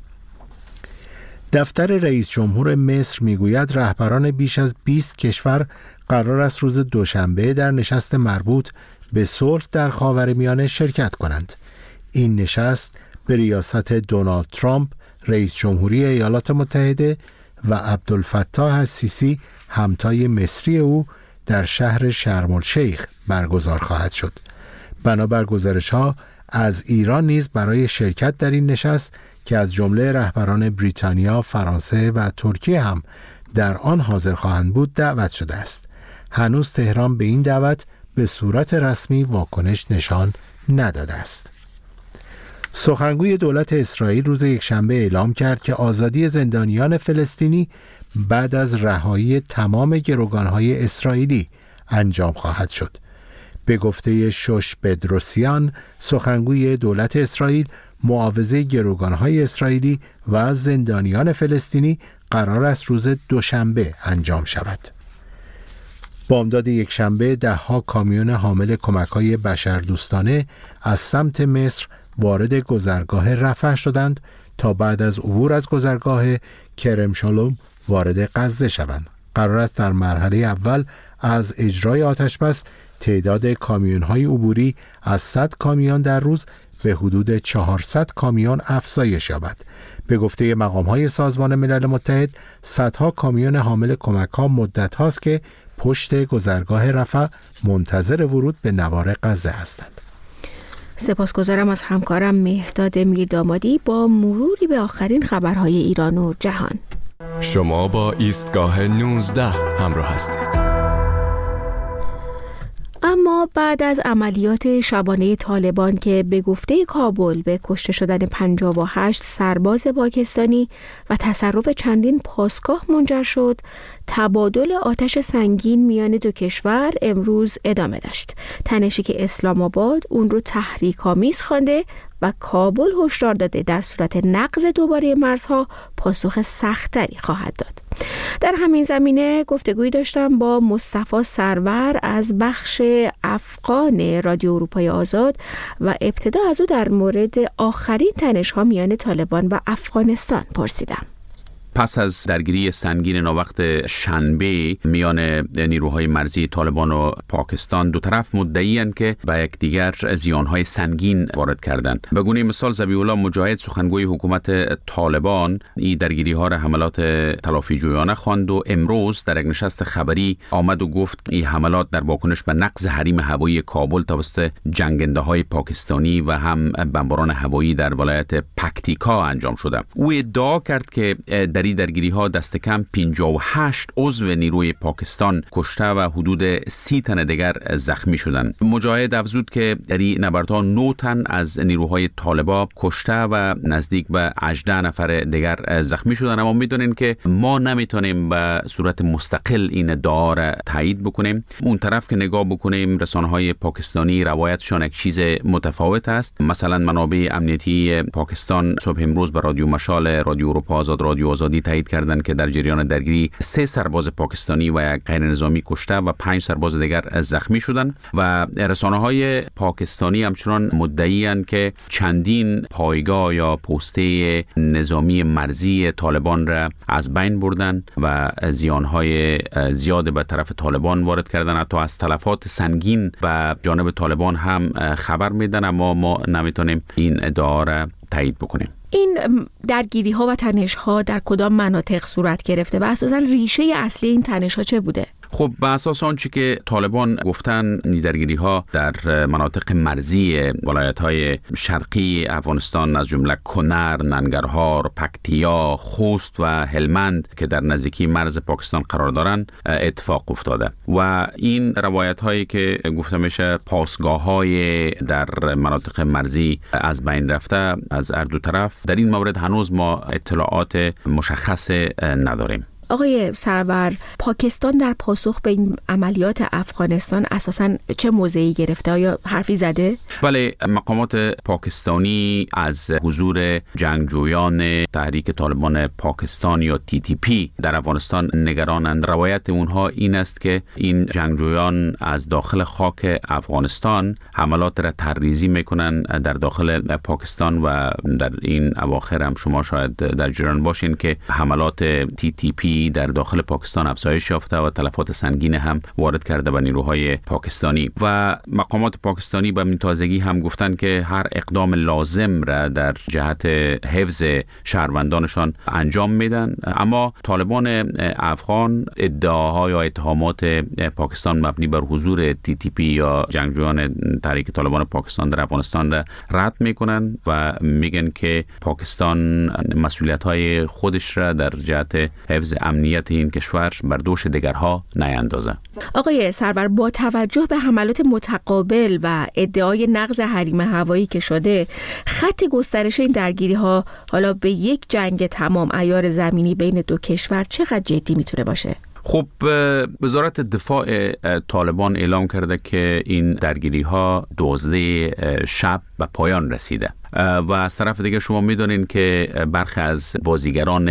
دفتر رئیس جمهور مصر میگوید رهبران بیش از بیست کشور قرار است روز دوشنبه در نشست مربوط به صلح در خاورمیانه شرکت کنند. این نشست به ریاست دونالد ترامپ رئیس جمهوری ایالات متحده و عبدالفتاح السیسی همتای مصری او در شهر شرم الشیخ برگزار خواهد شد. بنابر گزارش‌ها از ایران نیز برای شرکت در این نشست که از جمله رهبران بریتانیا، فرانسه و ترکیه هم در آن حاضر خواهند بود دعوت شده است. هنوز تهران به این دعوت به صورت رسمی واکنش نشان نداده است. سخنگوی دولت اسرائیل روز یکشنبه اعلام کرد که آزادی زندانیان فلسطینی بعد از رهایی تمام گروگانهای اسرائیلی انجام خواهد شد. به گفته شوش بدروسیان، سخنگوی دولت اسرائیل، معاوضه گروگانهای اسرائیلی و زندانیان فلسطینی قرار است روز دوشنبه انجام شود. بامداد یکشنبه ده‌ها کامیون حامل کمک‌های بشردوستانه از سمت مصر وارد گذرگاه رفح شدند تا بعد از عبور از گذرگاه کرم شالوم وارد غزه شوند. قرار است در مرحله اول از اجرای آتشبس تعداد کامیون‌های عبوری از صد کامیون در روز به حدود چهارصد کامیون افزایش یابد. به گفته مقام‌های سازمان ملل متحد، صدها کامیون حامل کمک‌ها مدت هاست که پشت گذرگاه رفح منتظر ورود به نوار غزه هستند. سپاسگزارم از همکارم مهرداد میردامادی با مروری به آخرین خبرهای ایران و جهان. شما با ایستگاه نوزده همراه هستید. اما بعد از عملیات شبانه طالبان که به گفته کابل به کشته شدن پنجاه و هشت سرباز پاکستانی و تصرف چندین پاسگاه منجر شد، تبادل آتش سنگین میان دو کشور امروز ادامه داشت. تنشی که اسلام آباد اون رو تحریک‌آمیز خوانده و کابل هشدار داده در صورت نقض دوباره مرزها پاسخ سخت‌تری خواهد داد. در همین زمینه گفتگویی داشتم با مصطفی سرور از بخش افغان رادیو اروپای آزاد و ابتدا از او در مورد آخرین تنش‌ها میان طالبان و افغانستان پرسیدم. پس از درگیری سنگین ناوقت شنبه میان نیروهای مرزی طالبان و پاکستان، دو طرف مدعی‌اند که به یکدیگر زیانهای سنگین وارد کردند. به گونه مثال ذبیح الله مجاهد سخنگوی حکومت طالبان این درگیری ها را حملات تلافی جویانه خواند و امروز در یک نشست خبری آمد و گفت این حملات در واکنش به نقض حریم هوایی کابل توسط جنگنده های پاکستانی و هم بمباران هوایی در ولایت پکتیکا انجام شده. او ادعا کرد که در این درگیری ها دست کم پنجاه و هشت عضو نیروی پاکستان کشته و حدود سی تن دیگر زخمی شدند. مجاهد افزود که در این نبردها نه تن از نیروهای طالبان کشته و نزدیک به هجده نفر دیگر زخمی شدند. اما میدونین که ما نمیتونیم به صورت مستقل این ادعا را تایید بکنیم. اون طرف که نگاه بکنیم رسانه‌های پاکستانی روایتشان یک چیز متفاوت است. مثلا منابع امنیتی پاکستان صبح امروز به رادیو مشال، رادیو اروپا آزاد، رادیو آزادی تایید کردند که در جریان درگیری سه سرباز پاکستانی و یک غیر نظامی کشته و پنج سرباز دیگر زخمی شدند و رسانه‌های پاکستانی همچنان مدعی‌اند که چندین پایگاه یا پسته نظامی مرزی طالبان را از بین بردن و زیانهای زیاد به طرف طالبان وارد کردن. حتی از تلفات سنگین و جانب طالبان هم خبر میدن، اما ما نمیتونیم این ادعا را تایید بکنیم. این درگیری ها و تنش ها در کدام مناطق صورت گرفته و اساساً ریشه اصلی این تنش ها چه بوده؟ خب به اساس آنچه که طالبان گفتن درگیری ها در مناطق مرزی ولایت های شرقی افغانستان از جمله کنر، ننگرهار، پکتیا، خوست و هلمند که در نزدیکی مرز پاکستان قرار دارند اتفاق افتاده و این روایت هایی که گفته میشه پاسگاه های در مناطق مرزی از بین رفته از هر دو طرف، در این مورد هنوز ما اطلاعات مشخص نداریم. آقای سرور، پاکستان در پاسخ به این عملیات افغانستان اساساً چه موضعی گرفته؟ آیا حرفی زده؟ بله، مقامات پاکستانی از حضور جنگجویان تحریک طالبان پاکستان یا تی تی پی در افغانستان نگرانند. روایت اونها این است که این جنگجویان از داخل خاک افغانستان حملات را تحریزی میکنن در داخل پاکستان و در این اواخر هم شما شاید در جریان باشین که حملات تی تی پی در داخل پاکستان افزایش یافته و تلفات سنگین هم وارد کرده به نیروهای پاکستانی و مقامات پاکستانی به این تازگی هم گفتن که هر اقدام لازم را در جهت حفظ شهروندانشان انجام میدن. اما طالبان افغان ادعاها یا اتهامات پاکستان مبنی بر حضور تی تی پی یا جنگجویان تحریک طالبان پاکستان در افغانستان را رد میکنن و میگن که پاکستان مسئولیت‌های خودش را در جهت حفظ امنیت این کشور بر دوش دیگرها نیندازه. آقای سرور، با توجه به حملات متقابل و ادعای نقض حریم هوایی که شده، خط گسترش این درگیری ها حالا به یک جنگ تمام عیار زمینی بین دو کشور چقدر جدی میتونه باشه؟ خب وزارت دفاع طالبان اعلام کرده که این درگیری ها دوازده شب به پایان رسیده و از طرف دیگه شما میدونین که برخی از بازیگران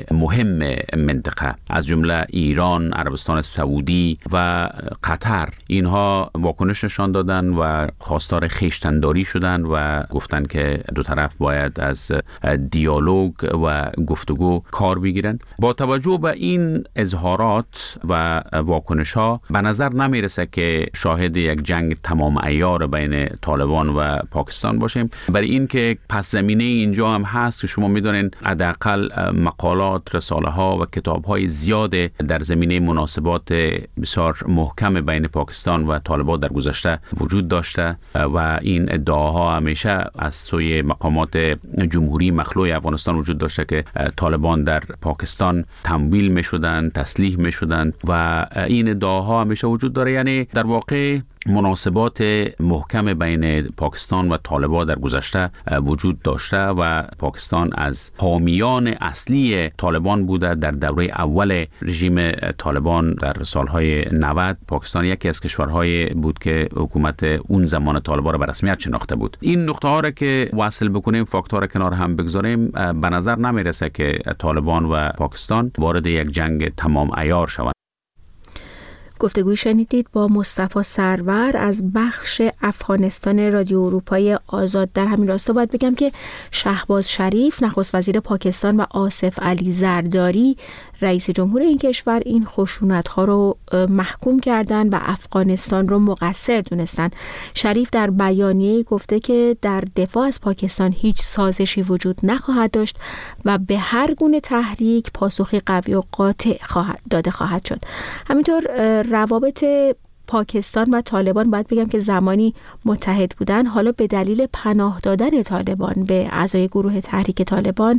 مهم منطقه از جمله ایران، عربستان سعودی و قطر اینها واکنش نشان دادن و خواستار خویشتن‌داری شدن و گفتن که دو طرف باید از دیالوگ و گفتگو کار بگیرن. با توجه به این اظهارات و واکنش ها به نظر نمیرسه که شاهد یک جنگ تمام عیار بین طالبان و پاکستان باشیم، برای این که پس زمینه اینجا هم هست که شما میدونین حداقل مقالات، رساله ها و کتاب های زیاد در زمینه مناسبات بسیار محکم بین پاکستان و طالبان در گذشته وجود داشته و این ادعاها همیشه از سوی مقامات جمهوری مخلوع افغانستان وجود داشته که طالبان در پاکستان تمویل می شدن، تسلیح می شدن و این ادعاها همیشه وجود داره. یعنی در واقع مناسبات محکم بین پاکستان و طالبان در گذشته وجود داشته و پاکستان از حامیان اصلی طالبان بوده. در دوره اول رژیم طالبان در سالهای نود پاکستان یکی از کشورهای بود که حکومت اون زمان طالبان را به رسمیت شناخته بود. این نقطه ها را که وصل بکنیم، فاکتور را کنار هم بگذاریم، به نظر نمیرسه که طالبان و پاکستان وارد یک جنگ تمام عیار شوند. گفتگوی شنیدید با مصطفی سرور از بخش افغانستان رادیو اروپای آزاد. در همین راستا باید بگم که شهباز شریف نخست وزیر پاکستان و آصف علی زرداری رئیس جمهور این کشور این خشونت‌ها رو محکوم کردن و افغانستان رو مقصر دونستن. شریف در بیانیه گفته که در دفاع از پاکستان هیچ سازشی وجود نخواهد داشت و به هر گونه تحریک پاسخی قوی و قاطع خواهد داده خواهد شد. همینطور روابط پاکستان و طالبان باید بگم که زمانی متحد بودن، حالا به دلیل پناه دادن طالبان به اعضای گروه تحریک طالبان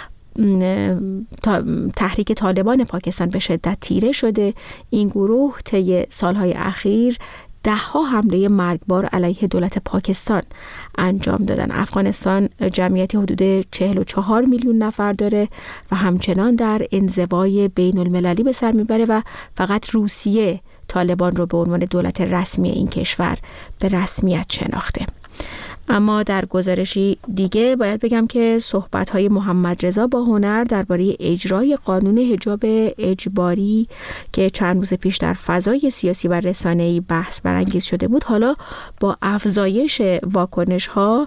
تحریک طالبان پاکستان به شدت تیره شده. این گروه طی سالهای اخیر ده ها حمله مرگبار علیه دولت پاکستان انجام دادن. افغانستان جمعیتی حدود چهل و چهار میلیون نفر داره و همچنان در انزوای بین المللی به سر میبره و فقط روسیه طالبان رو به عنوان دولت رسمی این کشور به رسمیت شناخته. اما در گزارشی دیگه باید بگم که صحبت‌های محمد رضا باهنر درباره اجرای قانون حجاب اجباری که چند روز پیش در فضای سیاسی و رسانه‌ای بحث برانگیز شده بود، حالا با افزایش واکنش‌ها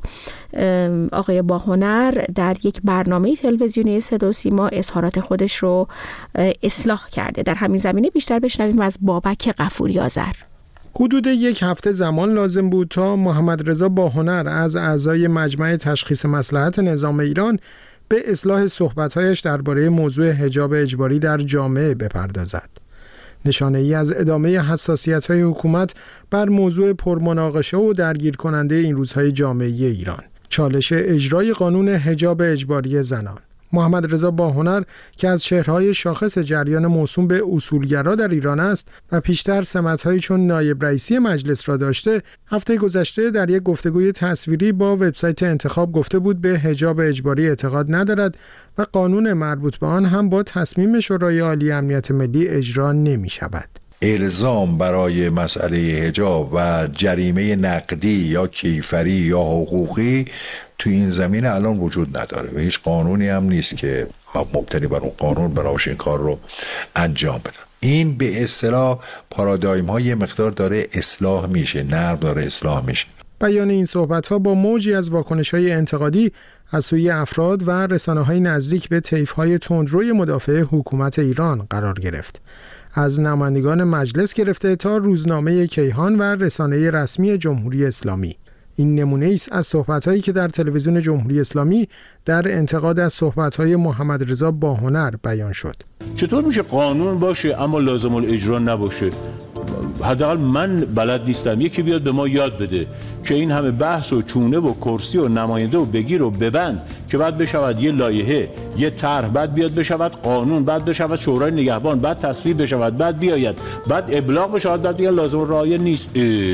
آقای باهنر در یک برنامه تلویزیونی صدا و سیما اظهارات خودش رو اصلاح کرده. در همین زمینه بیشتر بشنویم از بابک غفوری آذر. حدود یک هفته زمان لازم بود تا محمد رضا باهنر از اعضای مجمع تشخیص مصلحت نظام ایران به اصلاح صحبت‌هایش درباره موضوع حجاب اجباری در جامعه بپردازد. نشانه ای از ادامه حساسیت‌های حکومت بر موضوع پرمناقشه و درگیر کننده این روزهای جامعه ایران، چالش اجرای قانون حجاب اجباری زنان. محمد رضا باهنر که از چهره‌های شاخص جریان موسوم به اصولگرا در ایران است و پیشتر سمت‌هایی چون نایب رئیسی مجلس را داشته، هفته گذشته در یک گفتگوی تصویری با وبسایت انتخاب گفته بود به حجاب اجباری اعتقاد ندارد و قانون مربوط به آن هم با تصمیم شورای عالی امنیت ملی اجرا نمی‌شود. الزام برای مسئله حجاب و جریمه نقدی یا کیفری یا حقوقی تو این زمینه الان وجود نداره و هیچ قانونی هم نیست که مبتنی بر اون قانون براش این کار رو انجام بده. این به اصطلاح پارادایم های مقدار داره اصلاح میشه، نرم داره اصلاح میشه. بیان این صحبت ها با موجی از واکنش های انتقادی از سوی افراد و رسانه های نزدیک به طیف های تندروی مدافع حکومت ایران قرار گرفت. از نمایندگان مجلس گرفته تا روزنامه کیهان و رسانه رسمی جمهوری اسلامی. این نمونه است از صحبت‌هایی که در تلویزیون جمهوری اسلامی در انتقاد از صحبت‌های محمد رضا باهنر بیان شد. چطور میشه قانون باشه اما لازم الاجرا نباشه؟ حداقل من بلد نیستم، یکی بیاد به ما یاد بده که این همه بحث و چونه و کرسی و نماینده و بگیر و ببند که بعد بشود یه لایحه، یه طرح، بعد بیاد بشود قانون، بعد بشود شورای نگهبان، بعد تصویب بشود، بعد بیاید، بعد ابلاغ بشود، بعد دیگه لازم الرعایه نیست.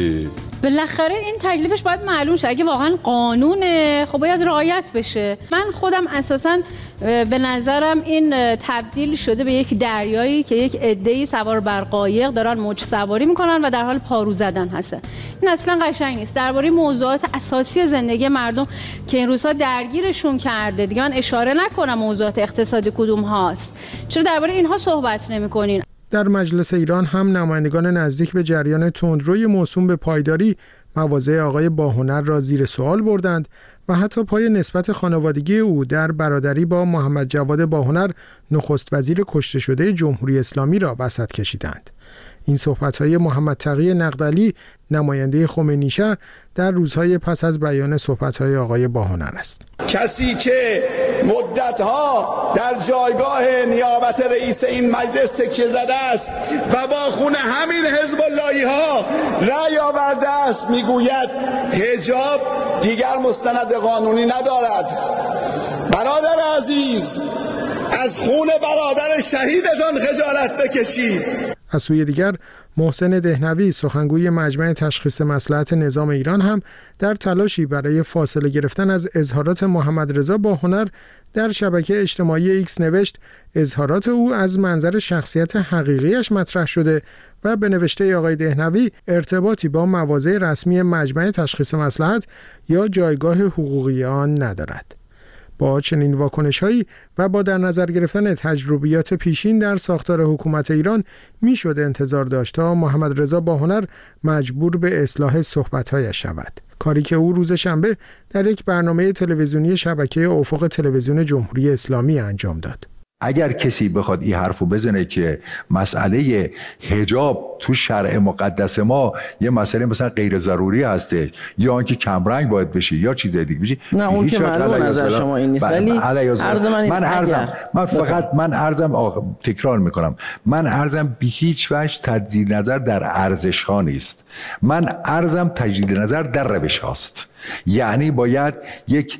بالاخره این تکلیفش باید معلوم شه. اگه واقعا قانونه خب باید رعایت بشه. من خودم اساساً به نظرم این تبدیل شده به یک دریایی که یک عده‌ای سوار بر قایق دارن موج سواری میکنن و در حال پارو زدن هستن. این اصلا قشنگ نیست. درباره موضوعات اساسی زندگی مردم که این روزها درگیرشون کرده، دیگه من اشاره نکنم موضوعات اقتصادی کدوم هاست، چرا درباره اینها صحبت نمی‌کنین؟ در مجلس ایران هم نمایندگان نزدیک به جریان تندروی موسوم به پایداری مواضع آقای باهنر را زیر سوال بردند و حتی پای نسبت خانوادگی او در برادری با محمد جواد باهنر نخست وزیر کشته شده جمهوری اسلامی را وسط کشیدند. این صحبت‌های محمد تقی نقدعلی نماینده خمینی‌شهر در روزهای پس از بیان صحبت‌های آقای باهنر است. کسی که مدت‌ها در جایگاه نیابت رئیس این مجلس تکیه زده است و با خون همین حزب اللهی‌ها رأی آورده است میگوید حجاب دیگر مستند قانونی ندارد. برادر عزیز، از خون برادر شهیدتان خجالت بکشید. از سوی دیگر محسن دهنوی سخنگوی مجمع تشخیص مصلحت نظام ایران هم در تلاشی برای فاصله گرفتن از اظهارات محمد رضا باهنر در شبکه اجتماعی ایکس نوشت اظهارات او از منظر شخصیت حقیقیش مطرح شده و به نوشته آقای دهنوی ارتباطی با مواضع رسمی مجمع تشخیص مصلحت یا جایگاه حقوقی آن ندارد. با چنین واکنش‌هایی و با در نظر گرفتن تجربیات پیشین در ساختار حکومت ایران میشد انتظار داشت تا محمد رضا باهنر مجبور به اصلاح صحبت‌هایش شود. کاری که او روز شنبه در یک برنامه تلویزیونی شبکه افق تلویزیون جمهوری اسلامی انجام داد. اگر کسی بخواد این حرفو بزنه که مسئله حجاب تو شرع مقدس ما یه مسئله مثلا غیر ضروری هسته یا اینکه کمرنگ باید بشه یا چیز دیگه بشه، نه اون که معلوم نظر شما این نیست، ولی عرض من من عرضم من فقط من عرضم تکرار میکنم، من عرضم به هیچ وجه تجدید نظر در ارزش ها نیست، من عرضم تجدید نظر در روش هاست. یعنی باید یک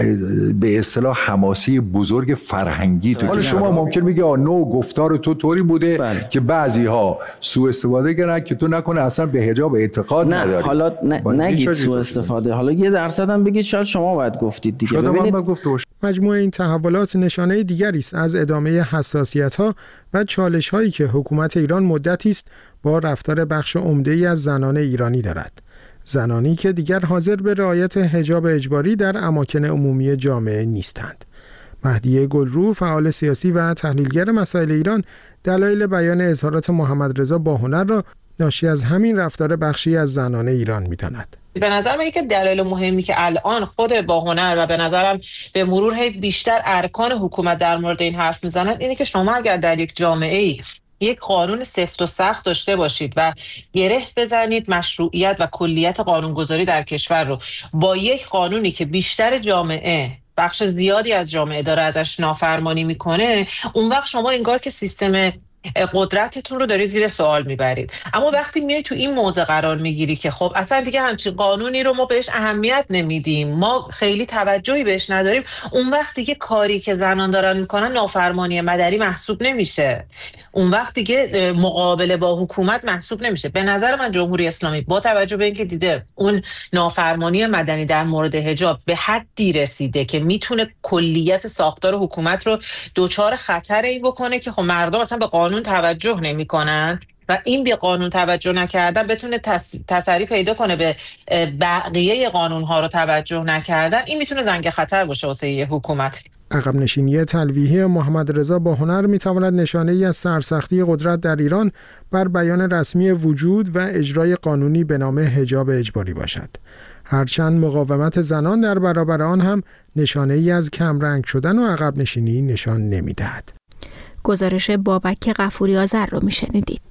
به اصطلاح حماسی بزرگ فرهنگی تو حالا شما ممکن بگی نوع گفتار تو طوری بوده بله. که بعضی ها سوء استفاده کردن که تو نکنه اصلا به حجاب اعتقاد نه. نداری. حالا ن... نگید سوء استفاده، حالا یه درصد هم بگید شاید شما باید گفتید دیگه. ببینید مجموع این تحولات نشانه دیگری است از ادامه حساسیت‌ها و چالش‌هایی که حکومت ایران مدتی است با رفتار بخش عمده‌ای از زنان ایرانی دارد. زنانی که دیگر حاضر به رعایت حجاب اجباری در اماکن عمومی جامعه نیستند. مهدیه گلرو، فعال سیاسی و تحلیلگر مسائل ایران، دلایل بیان اظهارات محمد رضا باهنر را ناشی از همین رفتار بخشی از زنان ایران می‌داند. به نظر من یکی دلایل مهمی که الان خود باهنر و به نظرم به مرور هی بیشتر ارکان حکومت در مورد این حرف میزنند اینه که شما اگر در یک جامعه‌ای یک قانون سفت و سخت داشته باشید و گره بزنید مشروعیت و کلیت قانونگذاری در کشور رو با یک قانونی که بیشتر جامعه بخش زیادی از جامعه داره ازش نافرمانی میکنه، اون وقت شما انگار که سیستم قدرتتون رو داری زیر سوال میبرید. اما وقتی میای تو این موضع قرار میگیری که خب اصلا دیگه همچین قانونی رو ما بهش اهمیت نمیدیم، ما خیلی توجهی بهش نداریم، اون وقت دیگه کاری که زنان دارن میکنن نافرمانی مدنی محسوب نمیشه، اون وقت دیگه مقابله با حکومت محسوب نمیشه. به نظر من جمهوری اسلامی با توجه به اینکه دیده اون نافرمانی مدنی در مورد حجاب به حدی رسیده که میتونه کلیت ساختار حکومت رو دوچار خطر این بکنه که خب مردم اصلا به قانون توجه نمیکنن و این به قانون توجه نکردن بتونه تسری پیدا کنه به بقیه قانونها رو توجه نکردن، این میتونه زنگ خطر باشه واسه یه حکومت. عقب نشینی تلویحی محمد رضا باهنر میتواند نشانه ای از سرسختی قدرت در ایران بر بیان رسمی وجود و اجرای قانونی به نام حجاب اجباری باشد. هرچند مقاومت زنان در برابر آن هم نشانه ای از کمرنگ شدن و عقب نشینی نشان نمیدهد. گزارش بابک غفوری آذر رو میشنیدید.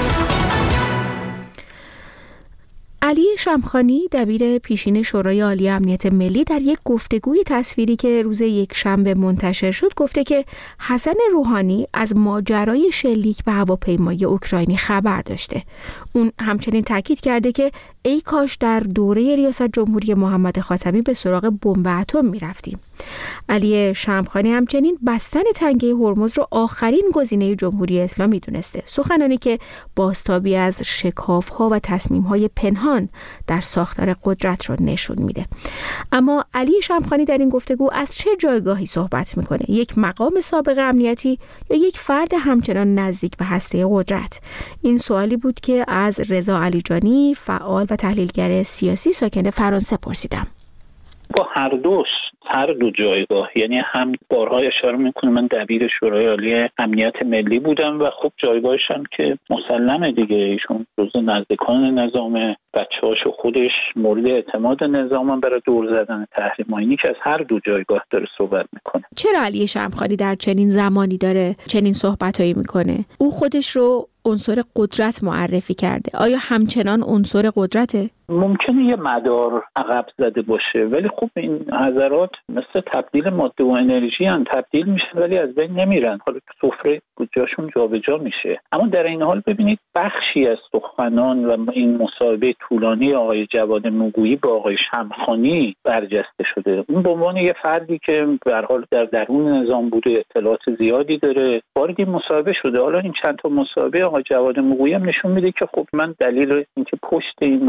علی شمخانی، دبیر پیشین شورای عالی امنیت ملی، در یک گفتگوی تصویری که روز یکشنبه منتشر شد گفته که حسن روحانی از ماجرای شلیک به هواپیمای اوکراینی خبر داشته. اون همچنین تاکید کرده که ای کاش در دوره ریاست جمهوری محمد خاتمی به سراغ بمب اتم می‌رفتیم. علی شمخانی همچنین بستن تنگه هرمز رو آخرین گزینه جمهوری اسلامی دونسته، سخنانی که بازتابی از شکاف‌ها و تصمیم‌های پنهان در ساختار قدرت رو نشون میده. اما علی شمخانی در این گفتگو از چه جایگاهی صحبت میکنه؟ یک مقام سابق امنیتی یا یک فرد همچنان نزدیک به هسته قدرت؟ این سوالی بود که از رضا علیجانی، فعال و تحلیلگر سیاسی ساکن فرانسه پرسیدم. با هر دوست هر دو جایگاه، یعنی هم بارها اشاره میکنه من دبیر شورای عالی امنیت ملی بودم و خب جایگاهش هم که مسلمه دیگه، ایشون جزو نزدیکان نظام، بچه‌هاش و خودش مورد اعتماد نظام برای دور زدن تحریم‌ها، که از هر دو جایگاه داره صحبت میکنه. چرا علی شمخانی در چنین زمانی داره چنین صحبتایی میکنه؟ او خودش رو عنصر قدرت معرفی کرده. آیا همچنان عنصر قدرته؟ ممکنه یه مدار عقب زده باشه، ولی خب این حضرات مثل تبدیل ماده و انرژی هم تبدیل میشن ولی از بین نمیرن، حالا سفره جاشون جابجا میشه. اما در این حال ببینید بخشی از سخنان و این مصاحبه طولانی آقای جواد موگویی با آقای شمخانی برجسته شده. اون به عنوان یه فردی که به هر حال در درون نظام بوده، اطلاعات زیادی داره، وارد مصاحبه شده. حالا این چند تا مصاحبه آقای جواد موگویی هم نشون میده که خب من دلیل اینکه پشت این برنامه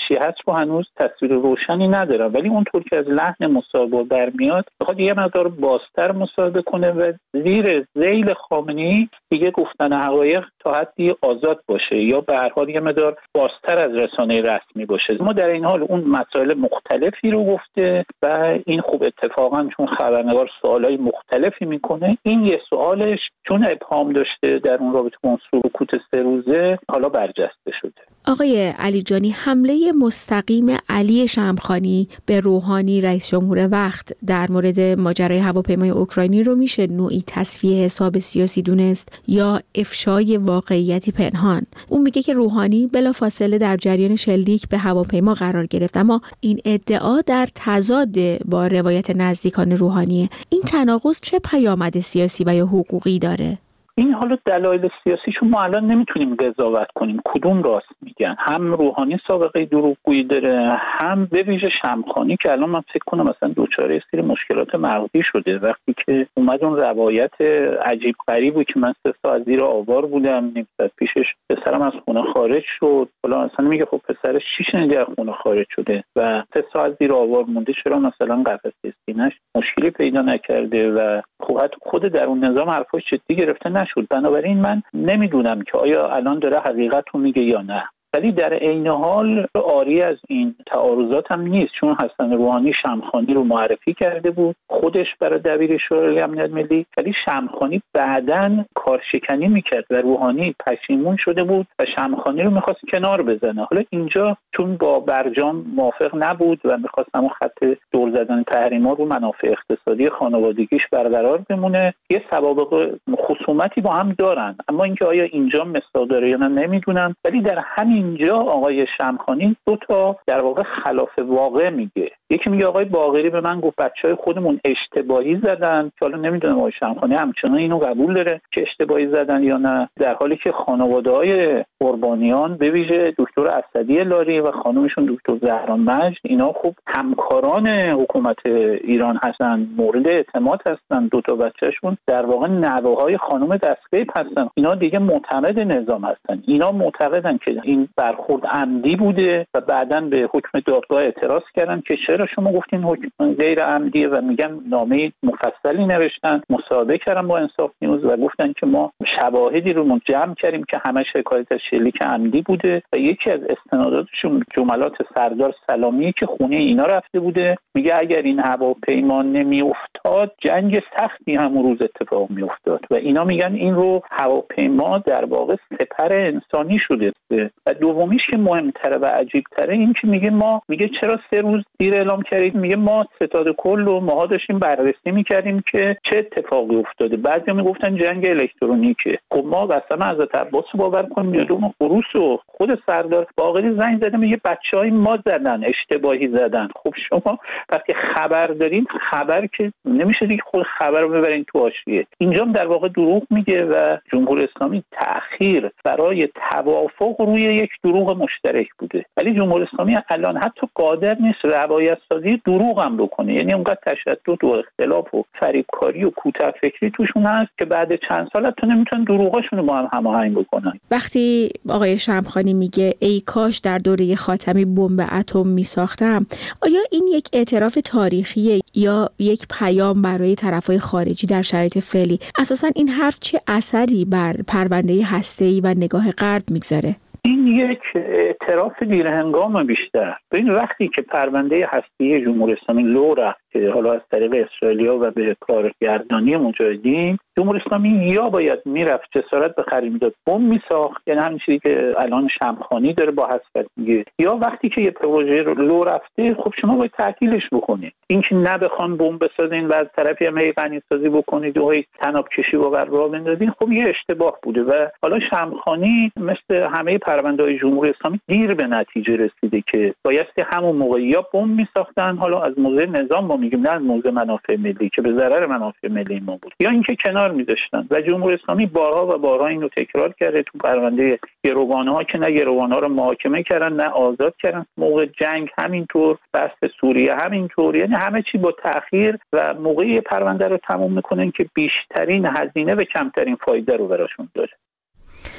چی هست رو هنوز تصویر روشنی ندارم، ولی اونطور که از لحن مصاحبه برمیاد بخواد یه مقدار بازتر مصاحبه کنه و زیر ذیل خامنه‌ای دیگه گفتن حقایق تا حدی آزاد باشه یا به هر حال یه مقدار بازتر از رسانه رسمی باشه. ما در این حال اون مسائل مختلفی رو گفته و این خوب اتفاقا چون خبرنگار سوالای مختلفی میکنه، این یه سوالش چون ابهام داشته در اون رابطه با سکوت سه روزه حالا برجسته شده. آقای علیجانی، حمله مستقیم علی شمخانی به روحانی رئیس جمهور وقت در مورد ماجرای هواپیمای اوکراینی رو میشه نوعی تصفیه حساب سیاسی دونست یا افشای واقعیتی پنهان؟ اون میگه که روحانی بلافاصله در جریان شلیک به هواپیما قرار گرفت، اما این ادعا در تضاد با روایت نزدیکان روحانیه. این تناقض چه پیامد سیاسی و یا حقوقی داره؟ این حالا دلایل سیاسی چون ما الان نمیتونیم قضاوت کنیم کدوم راست میگن. هم روحانی سابقه دروغگویی داره، هم به ویژه شمخانی که الان من فکر کنم مثلا دوچاره سری مشکلات مغزی شده. وقتی که اومد اون روایت عجیب غریبی که من سه ساعت زیر آوار بودم، نیم ساعت پیشش پسرم از خونه خارج شد، حالا مثلا میگه خب پسرش چی شنیده از خونه خارج شده و سه ساعت زیر آوار مونده، چرا مثلا قفسه سینه‌اش مشکلی پیدا نکرده و خود در اون نظام حرفاش جدی گرفته نشد. بنابراین من نمیدونم که آیا الان داره حقیقت رو میگه یا نه، ولی در عین حال عاری از این تعارضات هم نیست، چون حسن روحانی شمخانی رو معرفی کرده بود خودش برای دبیر شورای امنیت ملی، ولی شمخانی بعداً کارشکنی میکرد و روحانی پشیمون شده بود و شمخانی رو میخواست کنار بزنه. حالا اینجا چون با برجام موافق نبود و میخواست همون خط دور زدن تحریما رو منافع اقتصادی خانوادگیش برقرار بمونه، یه سوابق خصومتی با هم دارن. اما اینکه آیا اینجا مثال داره یا نه نمیدونم، ولی در همین اینجا آقای شمخانی دو تا در واقع خلاف واقع میگه. یکی میگه آقای باقری به من گفت بچهای خودمون اشتباهی زدن، که حالا نمیدونم آقای شمخانی همچنان اینو قبول داره که اشتباهی زدن یا نه، در حالی که خانواده‌های قربانیان به ویژه دکتر اسدی لاری و خانومشون دکتر زهرا مجد اینا خوب همکاران حکومت ایران هستن، مورد اعتماد هستن، دو تا بچه‌شون در واقع نوه‌های خانم دستگیب هستن، اینا دیگه معتمد نظام هستن، اینا معتقدن که این برخورد عمدی بوده و بعداً به حکم دادگاه اعتراض کردن که چرا شما گفتین حکم غیر عمدیه و میگن نامه مفصلی نوشتن. مصاحبه کردن با انصاف نیوز و گفتن که ما شواهدی رو جمع کردیم که همش حکایت از شلیک عمدی بوده و یکی از استناداتشون جملات سردار سلامی که خونه اینا رفته بوده، میگه اگر این هواپیما نمیافتاد جنگ سختی همون روز اتفاق میافتاد و اینا میگن این رو هواپیما در واقع سپر انسانی شده. و دومیش که مهمتره و عجیبتره این که میگه ما میگه چرا سه روز دیر اعلام کردید؟ میگه ما ستاد کل و ماها داشتیم بررسی میکردیم که چه اتفاقی افتاده. بعضیا میگفتن جنگ الکترونیکه. خب ما قسم حضرت عباس رو باور کنیم یا دوم خروس و خود سردار باقری زنگ زده میگه بچهای ما زدن، اشتباهی زدن. خب شما وقتی خبر دارین، خبر که نمیشه دیگه خود خبر رو ببرین تو حاشیه. اینجا در واقع دروغ میگه و جمهوری اسلامی تأخیر برای توافق روی یک دروغ مشترک بوده، ولی جمهوری اسلامی الان حتی قادر نیست روایت سازی دروغ هم بکنه. یعنی اونقدر تشدد و اختلاف و فریبکاری و کوته فکری توشون هست که بعد چند سال حتی نمیتونن دروغاشون رو با هم هماهنگ بکنن. وقتی آقای شمخانی میگه ای کاش در دوره خاتمی بمب اتم میساختم، آیا این یک اعتراف تاریخیه یا یک پیام برای طرفای خارجی در شرایط فعلی؟ اساساً این حرف چه اثری بر پرونده هسته‌ای و نگاه غرب میگذاره؟ این یک اعتراف دیر هنگام بیشتر. ببین وقتی که پرونده هسته‌ای جمهوری اسلامی لو رفت که حالا از طریق اسرائیلیا و به کارگردانی مجاهدین، جمهوری اسلامی یا باید میرفت جسارت به خرج میداد بمب میساخت، یعنی همین چیزی که الان شمخانی داره با حسرت میگه، یا وقتی که یه پروژه رو لو رفته خب شما باید تعطیلش بکنید. اینکه نه بخوان بمب بسازین و از طرفی هم هی غنی سازی بکنید و هی تناب کشی و راه بندازین، خب یه اشتباه بوده و حالا شمخانی مثل همه پرونده‌های جمهوری اسلامی دیر به نتیجه رسیده که بایستی همون موقع یا بمب میساختن، حالا از موضع نظام ما میگیم نه از موضع منافع ملی که به ضرر منافع ملی ما بود، یا اینکه کنار میذاشتن. و جمهوری اسلامی بارها و بارها اینو تکرار کرده تو پرونده گروگان‌ها که نه گروگان‌ها رو محاکمه کردن نه آزاد کردن، موقع جنگ همینطور، بحث سوریه همینطور، یعنی همه چی با تأخیر و موقعی پرونده رو تموم میکنن که بیشترین هزینه و کمترین فایده رو براشون داره.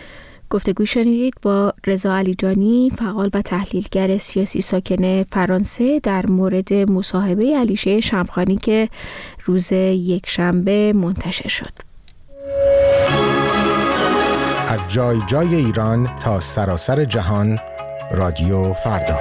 گفتگو شنیدید با رضا علیجانی، فعال و تحلیلگر سیاسی ساکن فرانسه، در مورد مصاحبه علیشه شمخانی که روز یکشنبه منتشر شد. از جای جای ایران تا سراسر جهان، رادیو فردا.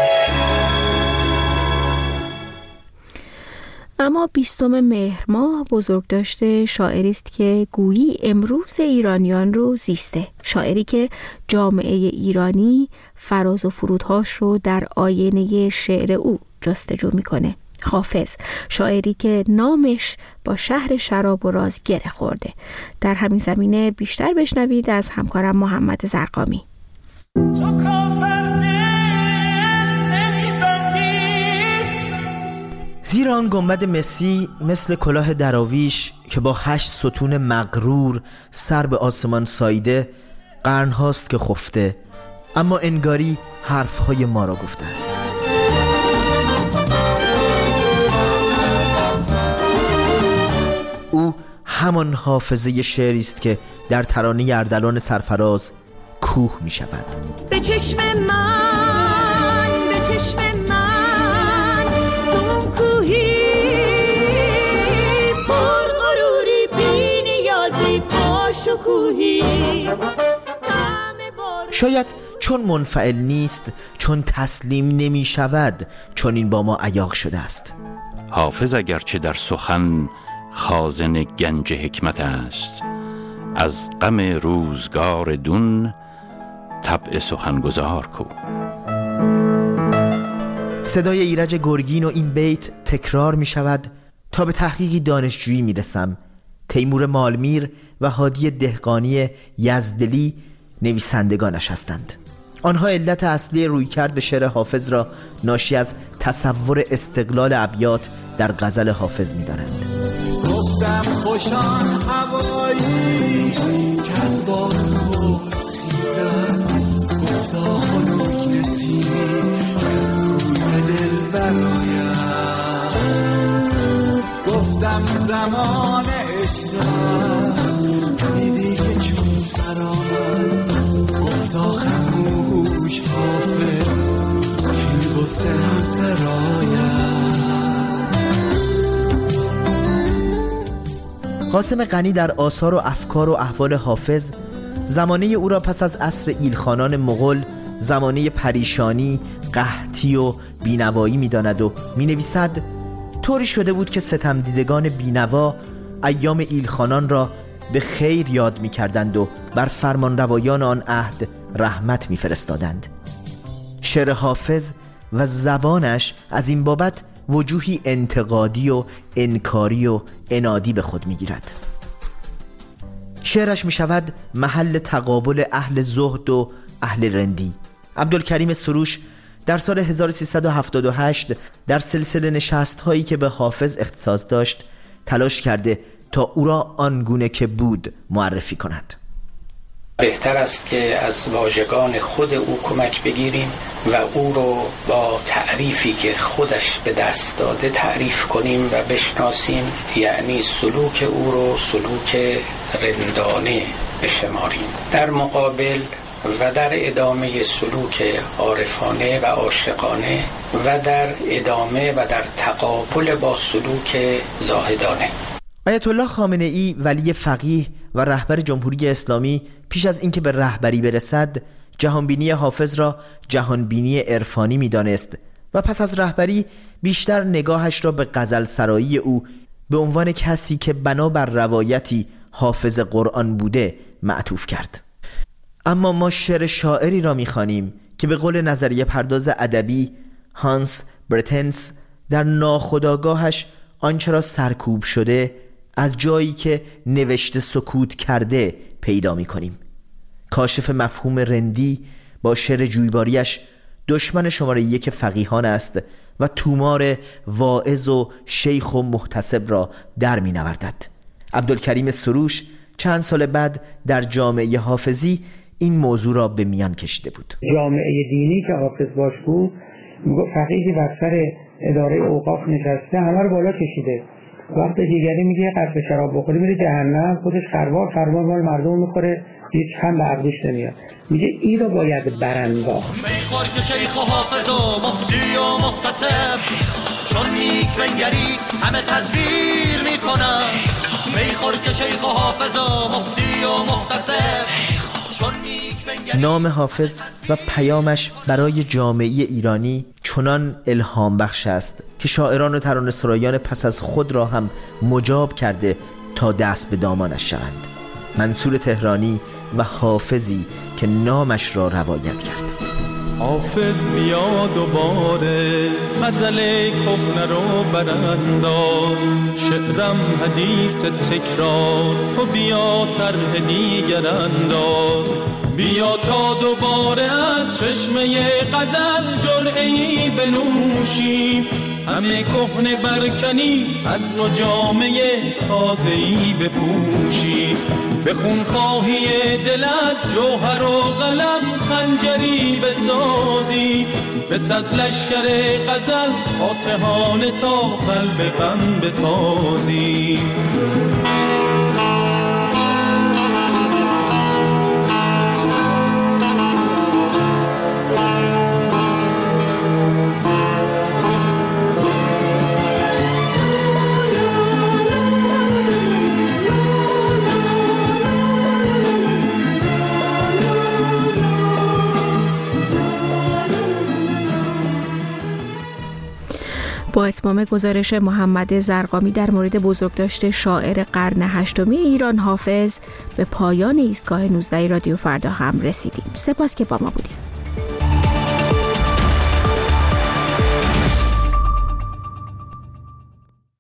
اما بیستم مهر ماه بزرگداشت شاعری است که گویی امروز ایرانیان رو زیسته. شاعری که جامعه ایرانی فراز و فرودهاش رو در آینه شعر او جستجو میکنه. حافظ، شاعری که نامش با شهر شراب و راز گره خورده. در همین زمینه بیشتر بشنوید از همکارم محمد زرقامی. زیرا آن گنبد مسی مثل کلاه دراویش که با هشت ستون مغرور سر به آسمان ساییده، قرن هاست که خفته، اما انگاری حرفهای ما را گفته است. او همان حافظه شعری است که در ترانه اردلان سرفراز کوه می شود. به چشم من، به چشم من، تو کوهی پر غروری، بی نیازی، پاشکوهی. شاید چون منفعل نیست، چون تسلیم نمی شود، چون این با ما عیاق شده است. حافظ اگرچه در سخن خازن گنج حکمت است، از غم روزگار دون طبع سخنگزار کو. صدای ایرج گرگین و این بیت تکرار می شود تا به تحقیقی دانشجویی می رسم. تیمور مالمیر و هادی دهقانی یزدلی نویسندگانش هستند. آنها علت اصلی رویکرد به شعر حافظ را ناشی از تصور استقلال ابیات در غزل حافظ می دانند. گفتم خوشان هوایی که از بار خود خیزد، گفتا خنک نسیمی از روی دل برایم. گفتم زمان عشقم دیدی که چون سرآمد، گفتا خموش حافظ که گسته هم سرایم. قاسم غنی در آثار و افکار و احوال حافظ زمانه او را پس از عصر ایلخانان مغول زمانه پریشانی، قحطی و بینوایی می داند و می نویسد طوری شده بود که ستم دیدگان بینوا ایام ایلخانان را به خیر یاد می کردند و بر فرمانروایان آن عهد رحمت می فرستادند. شعر حافظ و زبانش از این بابت وجوهی انتقادی و انکاری و انادی به خود می گیرد. شعرش می شود محل تقابل اهل زهد و اهل رندی. عبدالکریم سروش در سال هزار و سیصد و هفتاد و هشت در سلسله نشست هایی که به حافظ اختصاص داشت تلاش کرده تا او را آنگونه که بود معرفی کند. بهتر است که از واژگان خود او کمک بگیریم و او رو با تعریفی که خودش به دست داده تعریف کنیم و بشناسیم، یعنی سلوک او رو سلوک رندانه بشماریم، در مقابل و در ادامه سلوک عارفانه و عاشقانه و در ادامه و در تقابل با سلوک زاهدانه. آیت الله خامنه ای ولی فقیه و رهبر جمهوری اسلامی پیش از اینکه به رهبری برسد جهانبینی حافظ را جهانبینی عرفانی می‌دانست و پس از رهبری بیشتر نگاهش را به غزل سرایی او به عنوان کسی که بنابر روایتی حافظ قرآن بوده معطوف کرد. اما ما شعر شاعری را می‌خوانیم که به قول نظریه پرداز ادبی هانس برتنس در ناخودآگاهش آنچه را سرکوب شده از جایی که نوشته سکوت کرده پیدا می کنیم. کاشف مفهوم رندی با شعر جویباریش دشمن شماره یک فقیهان است و تومار واعظ و شیخ و محتسب را در می نوردد. عبدالکریم سروش چند سال بعد در جامعه حافظی این موضوع را به میان کشیده بود. جامعه دینی که حافظ باش بود، فقیهی بر سر اداره اوقاف نشسته، همه رو بالا کشیده وقتی دیگری میگه قصد شراب بخوری میره جهنم، خودش خروار خروار مال مردم میخوره، هیچ هم به عقلش نمیاد. میگه این رو باید برانداخت. میخور که شیخ و حافظ و مفتی و مختصر، چون نیک بنگری همه تزویر میکنن. میخور که شیخ و حافظ و مفتی و مختصر، چون نیک بنگری. نام حافظ و پیامش برای جامعه ایرانی چنان الهام بخش است که شاعران و ترانه سرایان پس از خود را هم مجاب کرده تا دست به دامانش شوند. منصور تهرانی و حافظی که نامش را روایت کرد. حافظ بیا دوباره غزل کهنه رو برانداز، شعرم حدیث تکرار، تو بیا طرح دیگر انداز. بیا تا دوباره از چشمه غزل جرعه‌ای بنوشیم، همه کهنه برکنی از نو جامه تازه‌ای بپوشیم. به خونخواهی دل از جوهر و قلم خنجری بسازی، به صد لشکر غزل فاتحانه تا قلب غم بتازی. با اتمام گزارش محمد زرقامی در مورد بزرگداشت شاعر قرن هشتمی ایران حافظ به پایان ایستگاه نوزده رادیو فردا هم رسیدیم. سپاس که با ما بودیم.